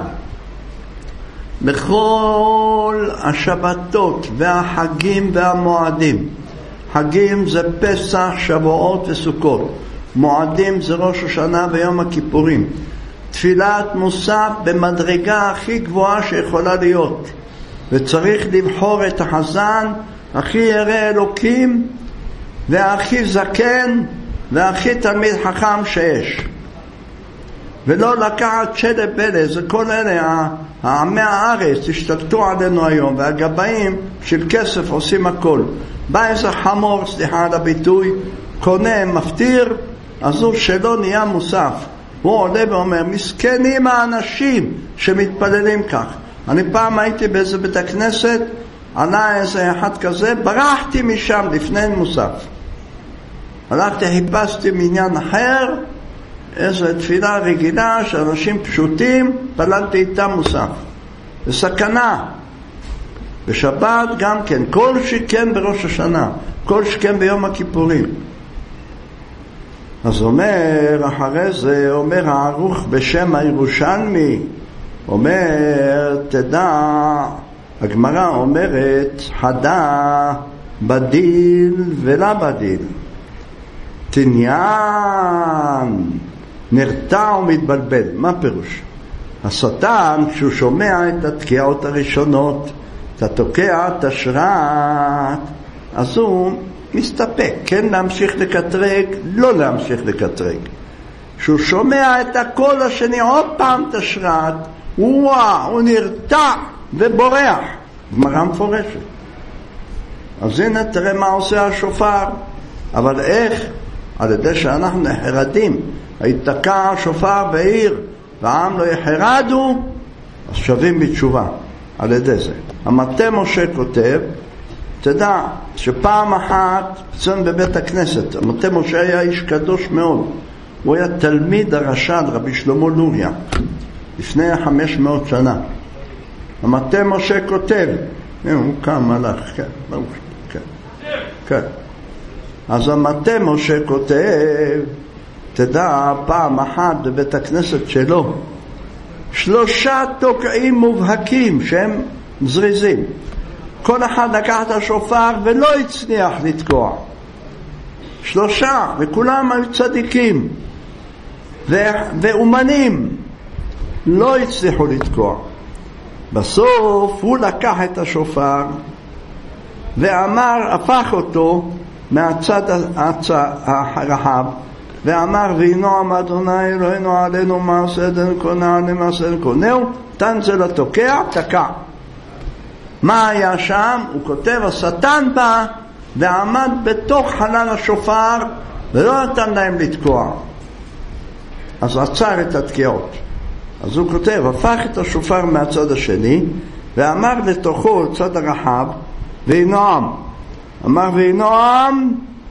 בכל השבתות והחגים והמועדים, חגים זה פסח, שבועות וסוכות, מועדים זה ראש השנה ויום הכיפורים. תפילת מוסף במדרגה הכי גבוהה שיכולה להיות, וצריך לבחור את החזן הכי ירא אלוקים והכי זקן והכי תלמיד חכם שיש, ולא לקחת שלב בלה. זה כל אלה העמי הארץ השתלטו עלינו היום, והגבאים של כסף עושים הכל. בא איזה חמור, סליחה על הביטוי, קונה מפתיר, אז הוא שלא נהיה מוסף. הוא עולה ואומר, מסכנים האנשים שמתפללים כך. אני פעם הייתי באיזה בית הכנסת, עלה איזה אחד כזה, ברחתי משם לפני מוסף. הלכתי, חיפשתי מעניין אחר, איזו תפילה רגילה שאנשים פשוטים פללתי איתם מוסף. זה סכנה. בשבת גם כן, כל שכן בראש השנה, כל שכן ביום הכיפורים. אז אומר, אחרי זה, אומר הערוך בשם הירושלמי, אומר, תדע, הגמרא אומרת, חדה בדיל ולא בדיל. תניין, נרתע ומתבלבל. מה פירוש? השטן, כשהוא שומע את התקיעות הראשונות, אתה תוקע את השרת, אז הוא מסתפק, כן להמשיך לקטרג, לא להמשיך לקטרג. כשהוא שומע את הקול השני עוד פעם את השרת, הוא נרתע ובורח. גמרא מפורשת. אז הנה תראה מה עושה השופר. אבל איך? על ידי שאנחנו נחרדים, היתקע השופר בעיר והעם לא יחרדו, אז שווים בתשובה. על ידי זה המטה משה כותב, תדע שפעם אחת בבית הכנסת, המטה משה היה איש קדוש מאוד, הוא היה תלמיד הרש"ד רבי שלמה לוריה לפני 500 שנה. המטה משה כותב, הוא קם הלך, כן. אז המטה משה כותב, תדע פעם אחת בבית הכנסת שלו 3 תוקעים מובהקים שהם זריזים, כל אחד לקח את השופר ולא הצליח לתקוע. 3 וכולם היו צדיקים ואומנים, לא הצליחו לתקוע. בסוף הוא לקח את השופר ואמר, הפך אותו מהצד הרחב ואמר, וינועם אדוני אלוהינו עלינו מעשה ידינו כה נעלה מעשה ידינו כה. נאו, תן זה לתוקע, תקע. מה היה שם? הוא כותב, השטן בא ועמד בתוך חלל השופר ולא נתן להם לתקוע, אז עצר את התקיעות. אז הוא כותב, הפך את השופר מהצד השני ואמר לתוכו צד הרחב, וינועם. אמר וינועם,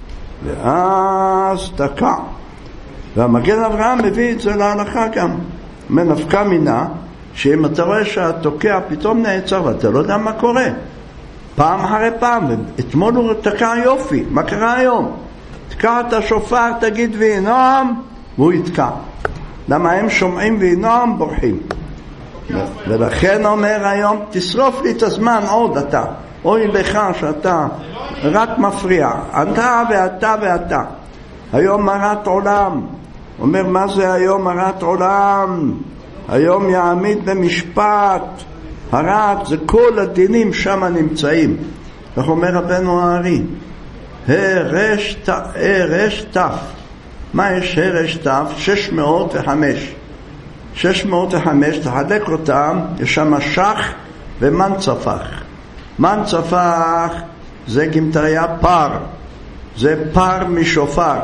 ואז תקע. והמגן אברהם מביא את זה להלכה גם. מנפקה מינה, שאם אתה רואה שהתוקע פתאום נעצר ואתה לא יודע מה קורה, פעם אחרי פעם, אתמול הוא תקע יופי, מה קרה היום? תקע את השופר, תגיד וינועם, והוא יתקע. למה הם שומעים וינועם בורחים? ולכן אומר היום, תשרוף לי את הזמן עוד אתה, אוי לך שאתה רק מפריע, אתה ואתה ואתה. היום מרת עולם. אומר, מה זה היום מרת עולם? היום יעמיד במשפט. הרת זה כל הדינים שם נמצאים. איך אומר רבנו הארי? הרש תף. מה יש הרש תף? 605. 605, תחלק אותם, יש שם שח ומנצפח. מנצפח זה גמטריה פר, זה פר משופר,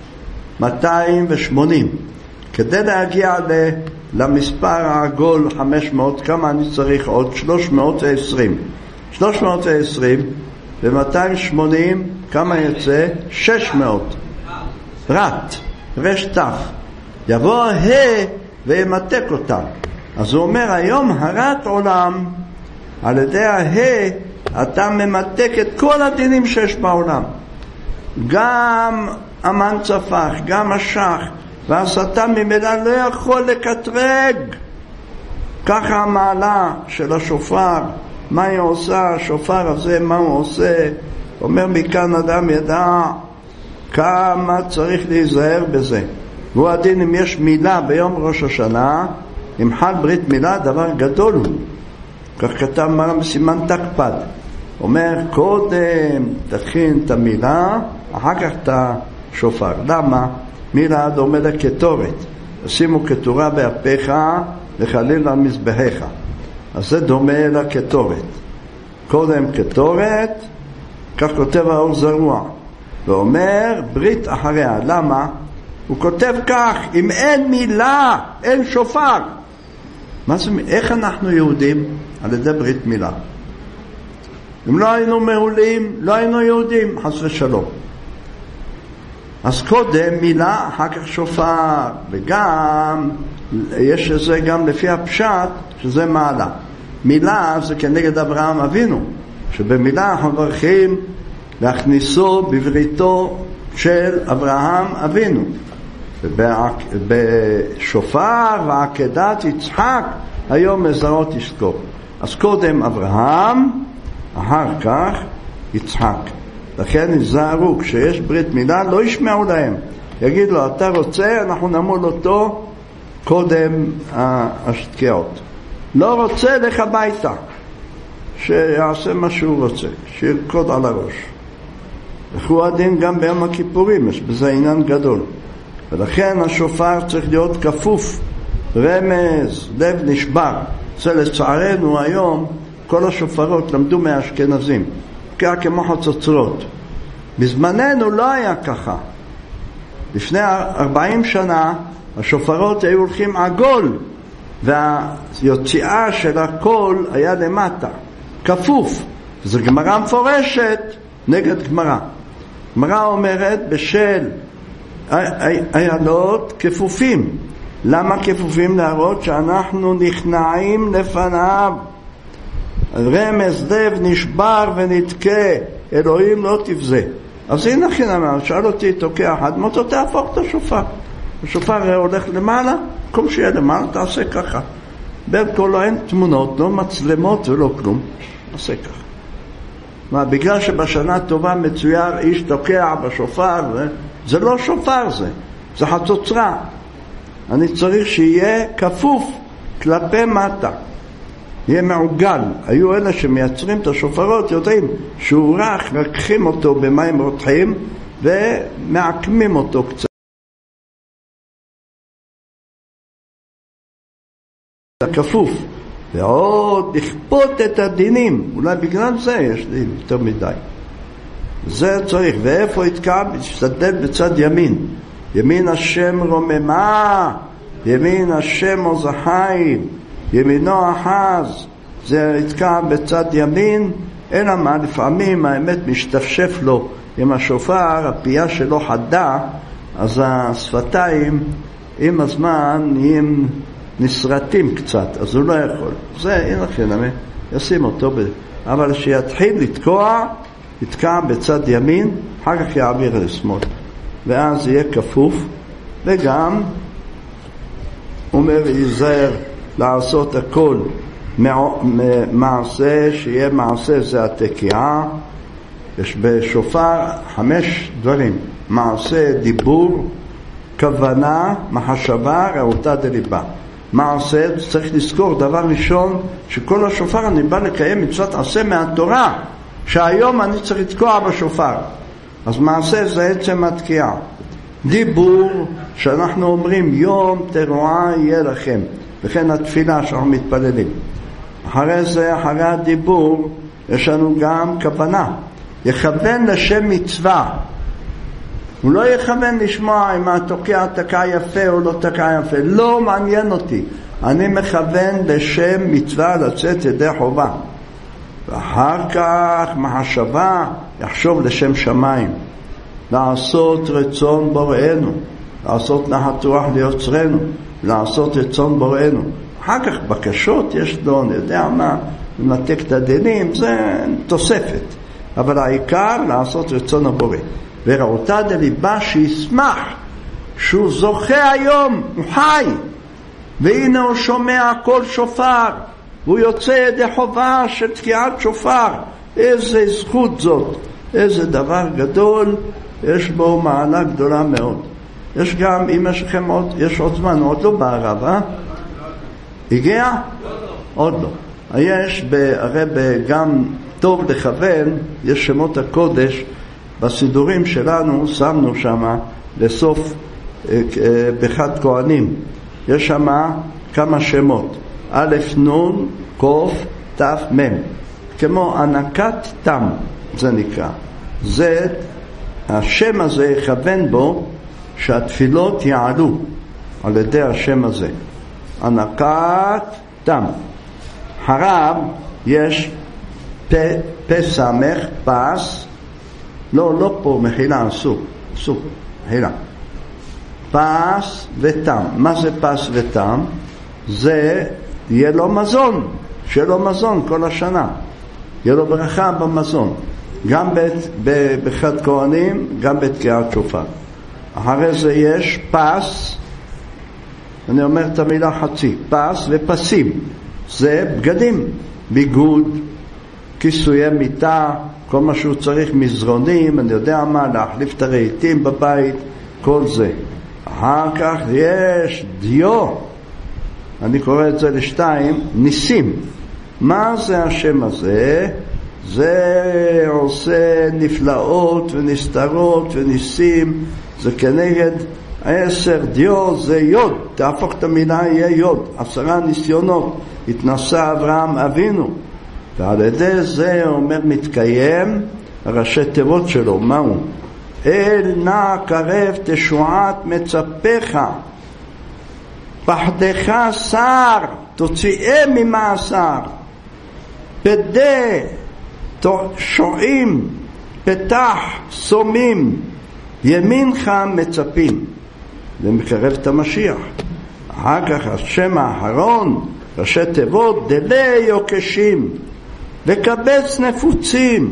280. כדי להגיע למספר העגול 500, כמה אני צריך עוד? 320. 320 ו-280, כמה יצא? 600. רת, רש תף. יבוא וימתק אותם. אז הוא אומר, היום הרת עולם, על ידי אתה ממתק את כל הדינים שיש בעולם, גם המנצפח, גם השח, והשטן ממילא לא יכול לקטרג. ככה המעלה של השופר, מה היא עושה השופר הזה, מה הוא עושה? אומר, מכאן אדם ידע כמה צריך להיזהר בזה. והוא הדין, אם יש מילה ביום ראש השנה, אם חל ברית מילה, דבר גדול הוא. כך כתב מרן בסימן תקפד, אומר, קודם תכין את המילה, אחר כך את השופר. למה? מילה דומה לקטורת, שימו כתורה באפיך וחליל על מזבחיך. אז זה דומה לקטורת. קודם קטורת, כך כותב האור זרוע, ואומר ברית אחריה. למה? הוא כותב כך, אם אין מילה, אין שופר. מה זה, איך אנחנו יהודים? על ידי ברית מילה. אם לא היינו מעולים, לא היינו יהודים, חס ושלום. אז קודם מילה, אחר כך שופר, וגם יש לזה גם לפי הפשט שזה מעלה. מילה זה כנגד אברהם אבינו, שבמילה אנחנו מברכים להכניסו בבריתו של אברהם אבינו. בשופר ועקדת יצחק היום מזרות יזכור. אז קודם אברהם, אחר כך יצחק. לכן נזהרו, כשיש ברית מילה לא ישמעו להם, יגיד לו אתה רוצה, אנחנו נמול אותו קודם השתקיעות. לא רוצה, לך הביתה, שיעשה מה שהוא רוצה, שירקוד על הראש. וכו הדין גם ביום הכיפורים, יש בזה עניין גדול. ולכן השופר צריך להיות כפוף, רמז, לב נשבר. זה לצערנו היום כל השופרות למדו מהאשכנזים, כמו חצוצרות. בזמננו לא היה ככה. לפני 40 שנה השופרות היו הולכים עגול, והיציאה של הקול היה למטה, כפוף. זו גמרא מפורשת נגד גמרא. גמרא אומרת בשל איילות כפופים. למה כפופים? להראות שאנחנו נכנעים לפניו. רמז לב נשבר ונתקה, אלוהים לא תבזה. אז הנה כן אמר, שאל אותי תוקע אחד, מותו תהפוך את השופר. השופר הולך למעלה, כל שיהיה למעלה תעשה ככה. בין כל אין תמונות, לא מצלמות ולא כלום, תעשה ככה. מה, בגלל שבשנה טובה מצויר איש תוקע בשופר, זה לא שופר, זה חצוצרה. אני צריך שיהיה כפוף כלפי מטה, יהיה מעוגל. היו אלה שמייצרים את השופרות, יודעים שהוא רך, רקחים אותו במים רותחים ומעקמים אותו קצת. כפוף. ועוד לכפות את הדינים, אולי בגלל זה יש לי יותר מדי. זה צריך. ואיפה יתקע? תשתדל בצד ימין. ימין השם רוממה, ימין השם עוז החיים, ימינו אחז. זה יתקע בצד ימין. אלא מה, לפעמים האמת משתפשף לו עם השופר, הפייה שלו חדה, אז השפתיים עם הזמן נהיים נסרטים קצת, אז הוא לא יכול. זה אין לכם, ישים אותו אבל שיתחיל לתקוע, יתקע בצד ימין, אחר כך יעביר לשמאל, ואז יהיה כפוף. וגם אומר יזהר לעשות הכל מעשה, שיהיה מעשה, זה התקיעה. יש בשופר 5 דברים: מעשה, דיבור, כוונה, מחשבה, ראותה דליבה. מעשה, צריך לזכור דבר ראשון, שכל השופר אני בא לקיים מצוות עשה מהתורה, שהיום אני צריך לתקוע בשופר. אז מעשה זה עצם התקיעה. דיבור, שאנחנו אומרים יום תרועה יהיה לכם, וכן התפילה שאנחנו מתפללים. אחרי זה, אחרי הדיבור, יש לנו גם כוונה, יכוון לשם מצווה. הוא לא יכוון לשמוע אם התוקע תקע יפה או לא תקע יפה, לא מעניין אותי. אני מכוון לשם מצווה, לצאת ידי חובה. ואחר כך מחשבה, יחשוב לשם שמיים, לעשות רצון בוראנו, לעשות נחת רוח ליוצרנו, לעשות רצון בוראנו. אחר כך בקשות יש לו, אני יודע מה, לנתק את הדינים, זה תוספת. אבל העיקר לעשות רצון הבורא. וראותה דליבה, שישמח שהוא זוכה היום, הוא חי, והנה הוא שומע כל שופר, והוא יוצא ידי חובה של תקיעת שופר. איזה זכות זאת, איזה דבר גדול, יש בו מעלה גדולה מאוד. יש גם, אם יש לכם עוד, יש עוד זמן, עוד לא בערב, הגיע? עוד לא. יש הרי גם טוב לכוון, יש שמות הקודש, בסידורים שלנו שמנו שמה לסוף בחד כהנים, יש שמה כמה שמות, א' נון קוף תף מם, כמו ענקת תם זה נקרא. זה השם הזה יכוון בו שהתפילות יעלו על ידי השם הזה, ענקת תם. הרב יש פסמך פס, לא פה מחילה, אסור. הילה. פס ותם. מה זה פס ותם? זה יהיה לו מזון, שיהיה לו מזון כל השנה, יהיה לו ברכה במזון, גם בחד כהנים, גם בתקיעת שופר. אחרי זה יש פס, אני אומר את המילה חצי, פס ופסים, זה בגדים, ביגוד, כיסויי מיטה, כל מה שהוא צריך, מזרונים, אני יודע מה, להחליף את הרהיטים בבית, כל זה. אחר כך יש דיו, אני קורא את זה לשתיים, ניסים. מה זה השם הזה? זה עושה נפלאות ונסתרות וניסים, זה כנגד 10 דיו, זה יוד, תהפוך את המילה, יהיה יוד. 10 ניסיונות התנסה אברהם אבינו, ועל ידי זה אומר מתקיים ראשי תיבות שלו. מהו? אל נא קרב תשועת מצפך, פחדך שר תוציאם ממאסר, פדה שועים פתח סומים, ימינך מצפים. זה מקרב את המשיח. אחר כך השם האחרון, ראשי תיבות, דלי יוקשים וקבץ נפוצים,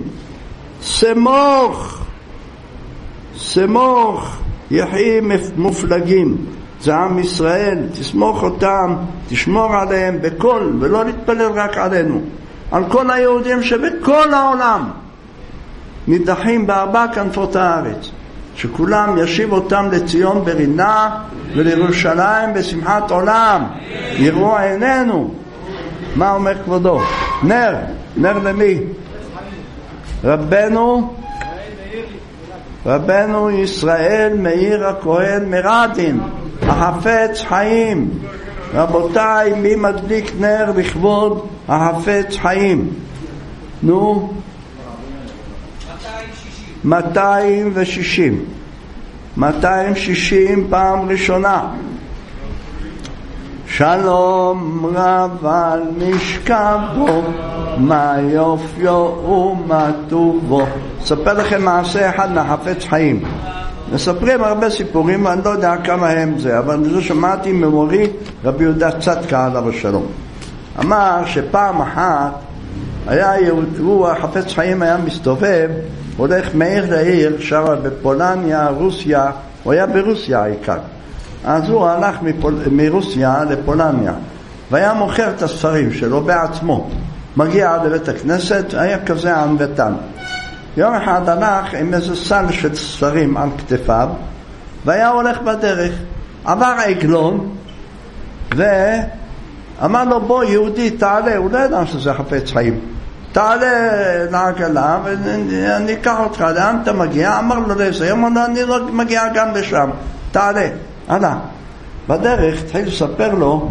סמוך יחי מופלגים. זה עם ישראל, תסמוך אותם, תשמור עליהם בכל, ולא להתפלל רק עלינו, על כל היהודים שבכל העולם נידחים בארבע כנפות הארץ, שכולם ישיב אותם לציון ברינה ולירושלים בשמחת עולם. יראו עינינו. מה אומר כבודו? נר למי? רבנו ישראל מאיר הכהן מרדין, החפץ חיים. רבותיי, מי מדליק נר לכבוד החפץ חיים? נו, 260 פעם ראשונה. שלום רב על משכבו, מה יופיו ומה טובו. אספר לכם מעשה אחד מהחפץ חיים. מספרים הרבה סיפורים, אני לא יודע כמה הם זה, אבל זה שמעתי ממורי רבי יהודה צדקה עליו השלום. אמר שפעם אחת הוא החפץ חיים היה מסתובב, הולך מעיר לעיר, שם בפולניה, רוסיה, הוא היה ברוסיה העיקר. אז הוא הלך מרוסיה לפולניה, והיה מוכר את הספרים שלו בעצמו. מגיע לבית הכנסת, היה כזה ענוותן. יום אחד הלך עם איזה סל של ספרים על כתפיו, והיה הולך בדרך. עבר עגלון, ואמר לו, בוא יהודי תעלה, הוא לא ידע שזה חפץ חיים. תעלה לעגלה ואני אקח אותך. לאן אתה מגיע? אמר לו לזה. אמר לו, אני לא מגיע גם לשם, תעלה. עלה. בדרך התחיל לספר לו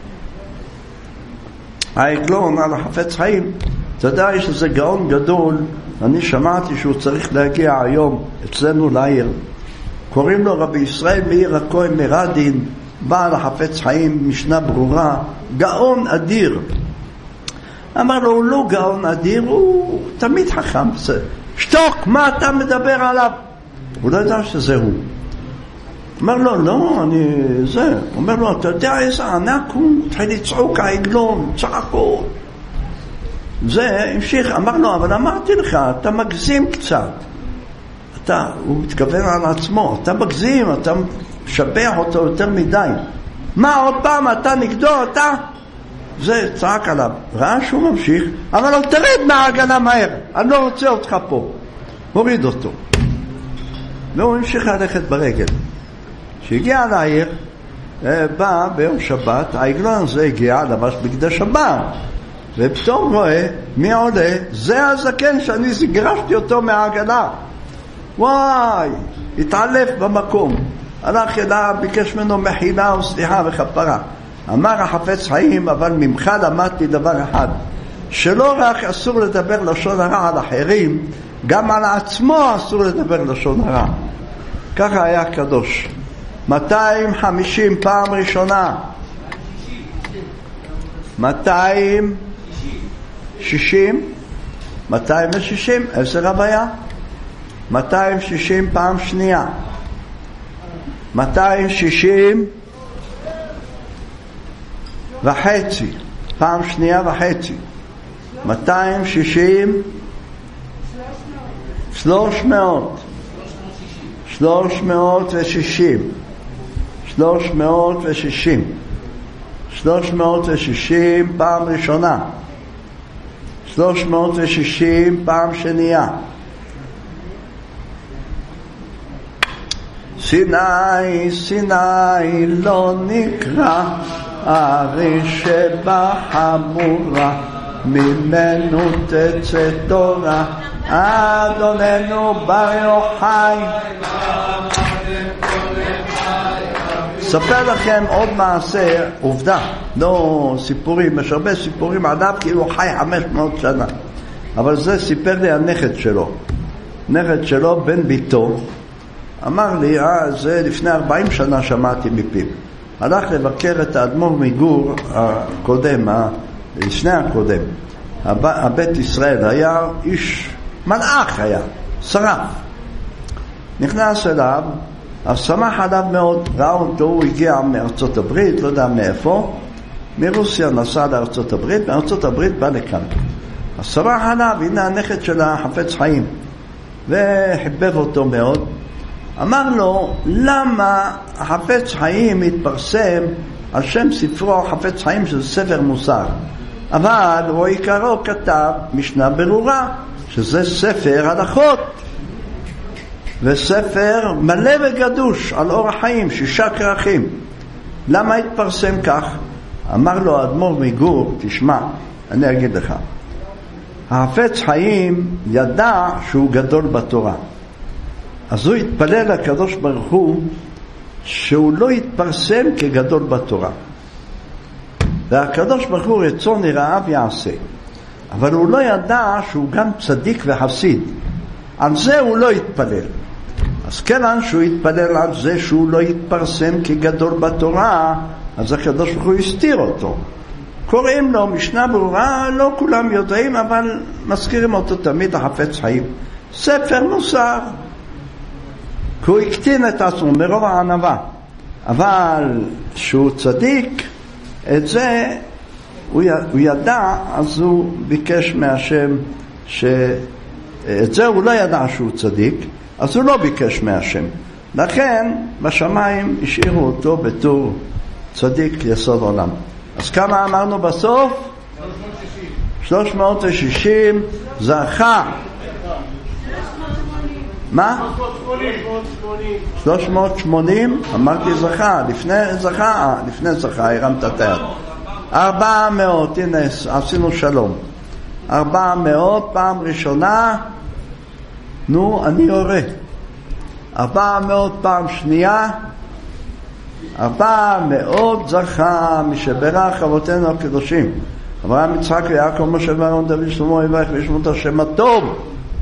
העגלון על החפץ חיים. אתה יודע, יש איזה גאון גדול, אני שמעתי שהוא צריך להגיע היום אצלנו לעיר, קוראים לו רבי ישראל מאיר הכהן מרדין, בעל החפץ חיים, משנה ברורה, גאון אדיר. אמר לו, הוא לא גאון אדיר, הוא תמיד חכם. שתוק, מה אתה מדבר עליו? הוא לא יודע שזה הוא. אומר לו, לא, זה. אומר לו, אתה יודע איזה ענק הוא? התחיל לצעוק העגלון, צעקו. זה המשיך. אמר לו, אבל אמרתי לך, אתה מגזים קצת. הוא מתכוון על עצמו, אתה מגזים, אתה משבח אותו יותר מדי. מה עוד פעם אתה נגדו, אתה? זה צעק עליו. ראה שהוא ממשיך, אבל לא, תרד מהעגלה מהר, אני לא רוצה אותך פה. הוריד אותו. והוא המשיך ללכת ברגל. כשהגיע לעיר, בא ביום שבת, העגלון הזה הגיע, לבש בגדי שבת, ופתאום רואה מי עולה, זה הזקן שאני גירשתי אותו מהעגלה. וואי, התעלף במקום, הלך אליו, ביקש ממנו מחילה וסליחה וכפרה. אמר החפץ חיים, אבל ממך למדתי דבר אחד, שלא רק אסור לדבר לשון הרע על אחרים, גם על עצמו אסור לדבר לשון הרע. ככה היה קדוש. 250 פעם ראשונה. 260, איזה רב היה? 260 פעם שנייה. 260 וחצי, פעם שנייה וחצי, 260 360 פעם ראשונה, 360 פעם שנייה. סיני, סיני לא נקרא, הרי שבחמורה, ממנו תצא תורה, אדוננו בר יוחאי. ספר לכם עוד מעשה, עובדה, לא סיפורים, יש הרבה סיפורים עליו כאילו הוא חי 500 שנה, אבל זה סיפר לי הנכד שלו, נכד שלו בן ביתו, אמר לי, זה לפני 40 שנה שמעתי מפיו. הלך לבקר את האדמו"ר מגור הקודם, לפני הקודם, הבית ישראל, היה איש מלאך, היה שרף, נכנס אליו, אז שמח עליו מאוד, ראה אותו, הוא הגיע מארצות הברית, לא יודע מאיפה, מרוסיה נסע לארצות הברית, מארצות הברית בא לכאן, אז שמח עליו, הנה הנכד של החפץ חיים, וחיבב אותו מאוד. אמר לו, למה החפץ חיים התפרסם על שם ספרו חפץ חיים, שזה ספר מוסר, אבל הוא עיקרו כתב משנה ברורה, שזה ספר הלכות, וספר מלא וגדוש על אורח חיים, 6 כרכים. למה התפרסם כך? אמר לו האדמו"ר מגור, תשמע, אני אגיד לך, החפץ חיים ידע שהוא גדול בתורה, אז הוא התפלל לקדוש ברוך הוא שהוא לא יתפרסם כגדול בתורה, והקדוש ברוך הוא רצון יראיו יעשה, אבל הוא לא ידע שהוא גם צדיק וחסיד, על זה הוא לא יתפלל. אז כיוון שהוא יתפלל על זה שהוא לא יתפרסם כגדול בתורה, אז הקדוש ברוך הוא הסתיר אותו. קוראים לו משנה ברורה, לא כולם יודעים, אבל מזכירים אותו תמיד החפץ חיים, ספר מוסר, כי הוא הקטין את עצמו מרוב הענווה, אבל שהוא צדיק, את זה הוא ידע, אז הוא ביקש מהשם, את זה הוא לא ידע שהוא צדיק, אז הוא לא ביקש מהשם, לכן בשמיים השאירו אותו בתור צדיק יסוד עולם. אז כמה אמרנו בסוף? 360 זכה. מה? 380 אמרתי זכה, לפני זכה הרמת את היד. 400, הנה עשינו שלום, 400 פעם ראשונה, נו אני יורה, 400 פעם שנייה, 400 זכה משברך אבותינו הקדושים אברהם יצחק ויעקב משה ואהרון דוד שלמה יברך וישמות השם הטוב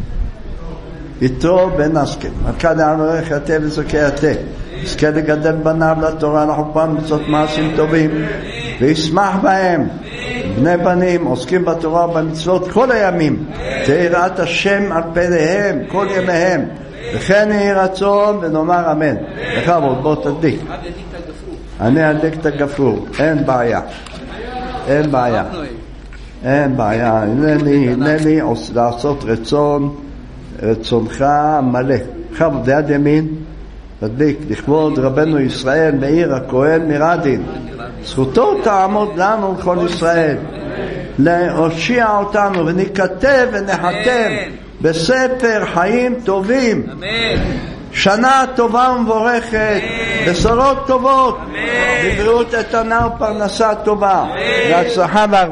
יתרו בן עסקל מלכה דענו ערך יתה וזכה יתה יזכה לגדל בניו לתורה לחופה מצוות מעשים טובים וישמח בהם בני בנים עוסקים בתורה ובמצוות כל הימים תהי יראת השם על פניהם כל ימיהם וכן יהי רצון ונאמר אמן. בכבוד, בוא תדליק. אני אדליק את הגפרור, אין בעיה, אין בעיה, אין בעיה. הנני לעשות רצונך מלא. בכבוד, ליד ימין תדליק לכבוד רבנו ישראל מאיר הכהן מרדין, זכותו תעמוד לנו לכל ישראל, להושיע אותנו וניכתב ונחתם בספר חיים טובים, שנה טובה ומבורכת, בשורות טובות, בבריאות איתנה ופרנסה טובה, והצלחה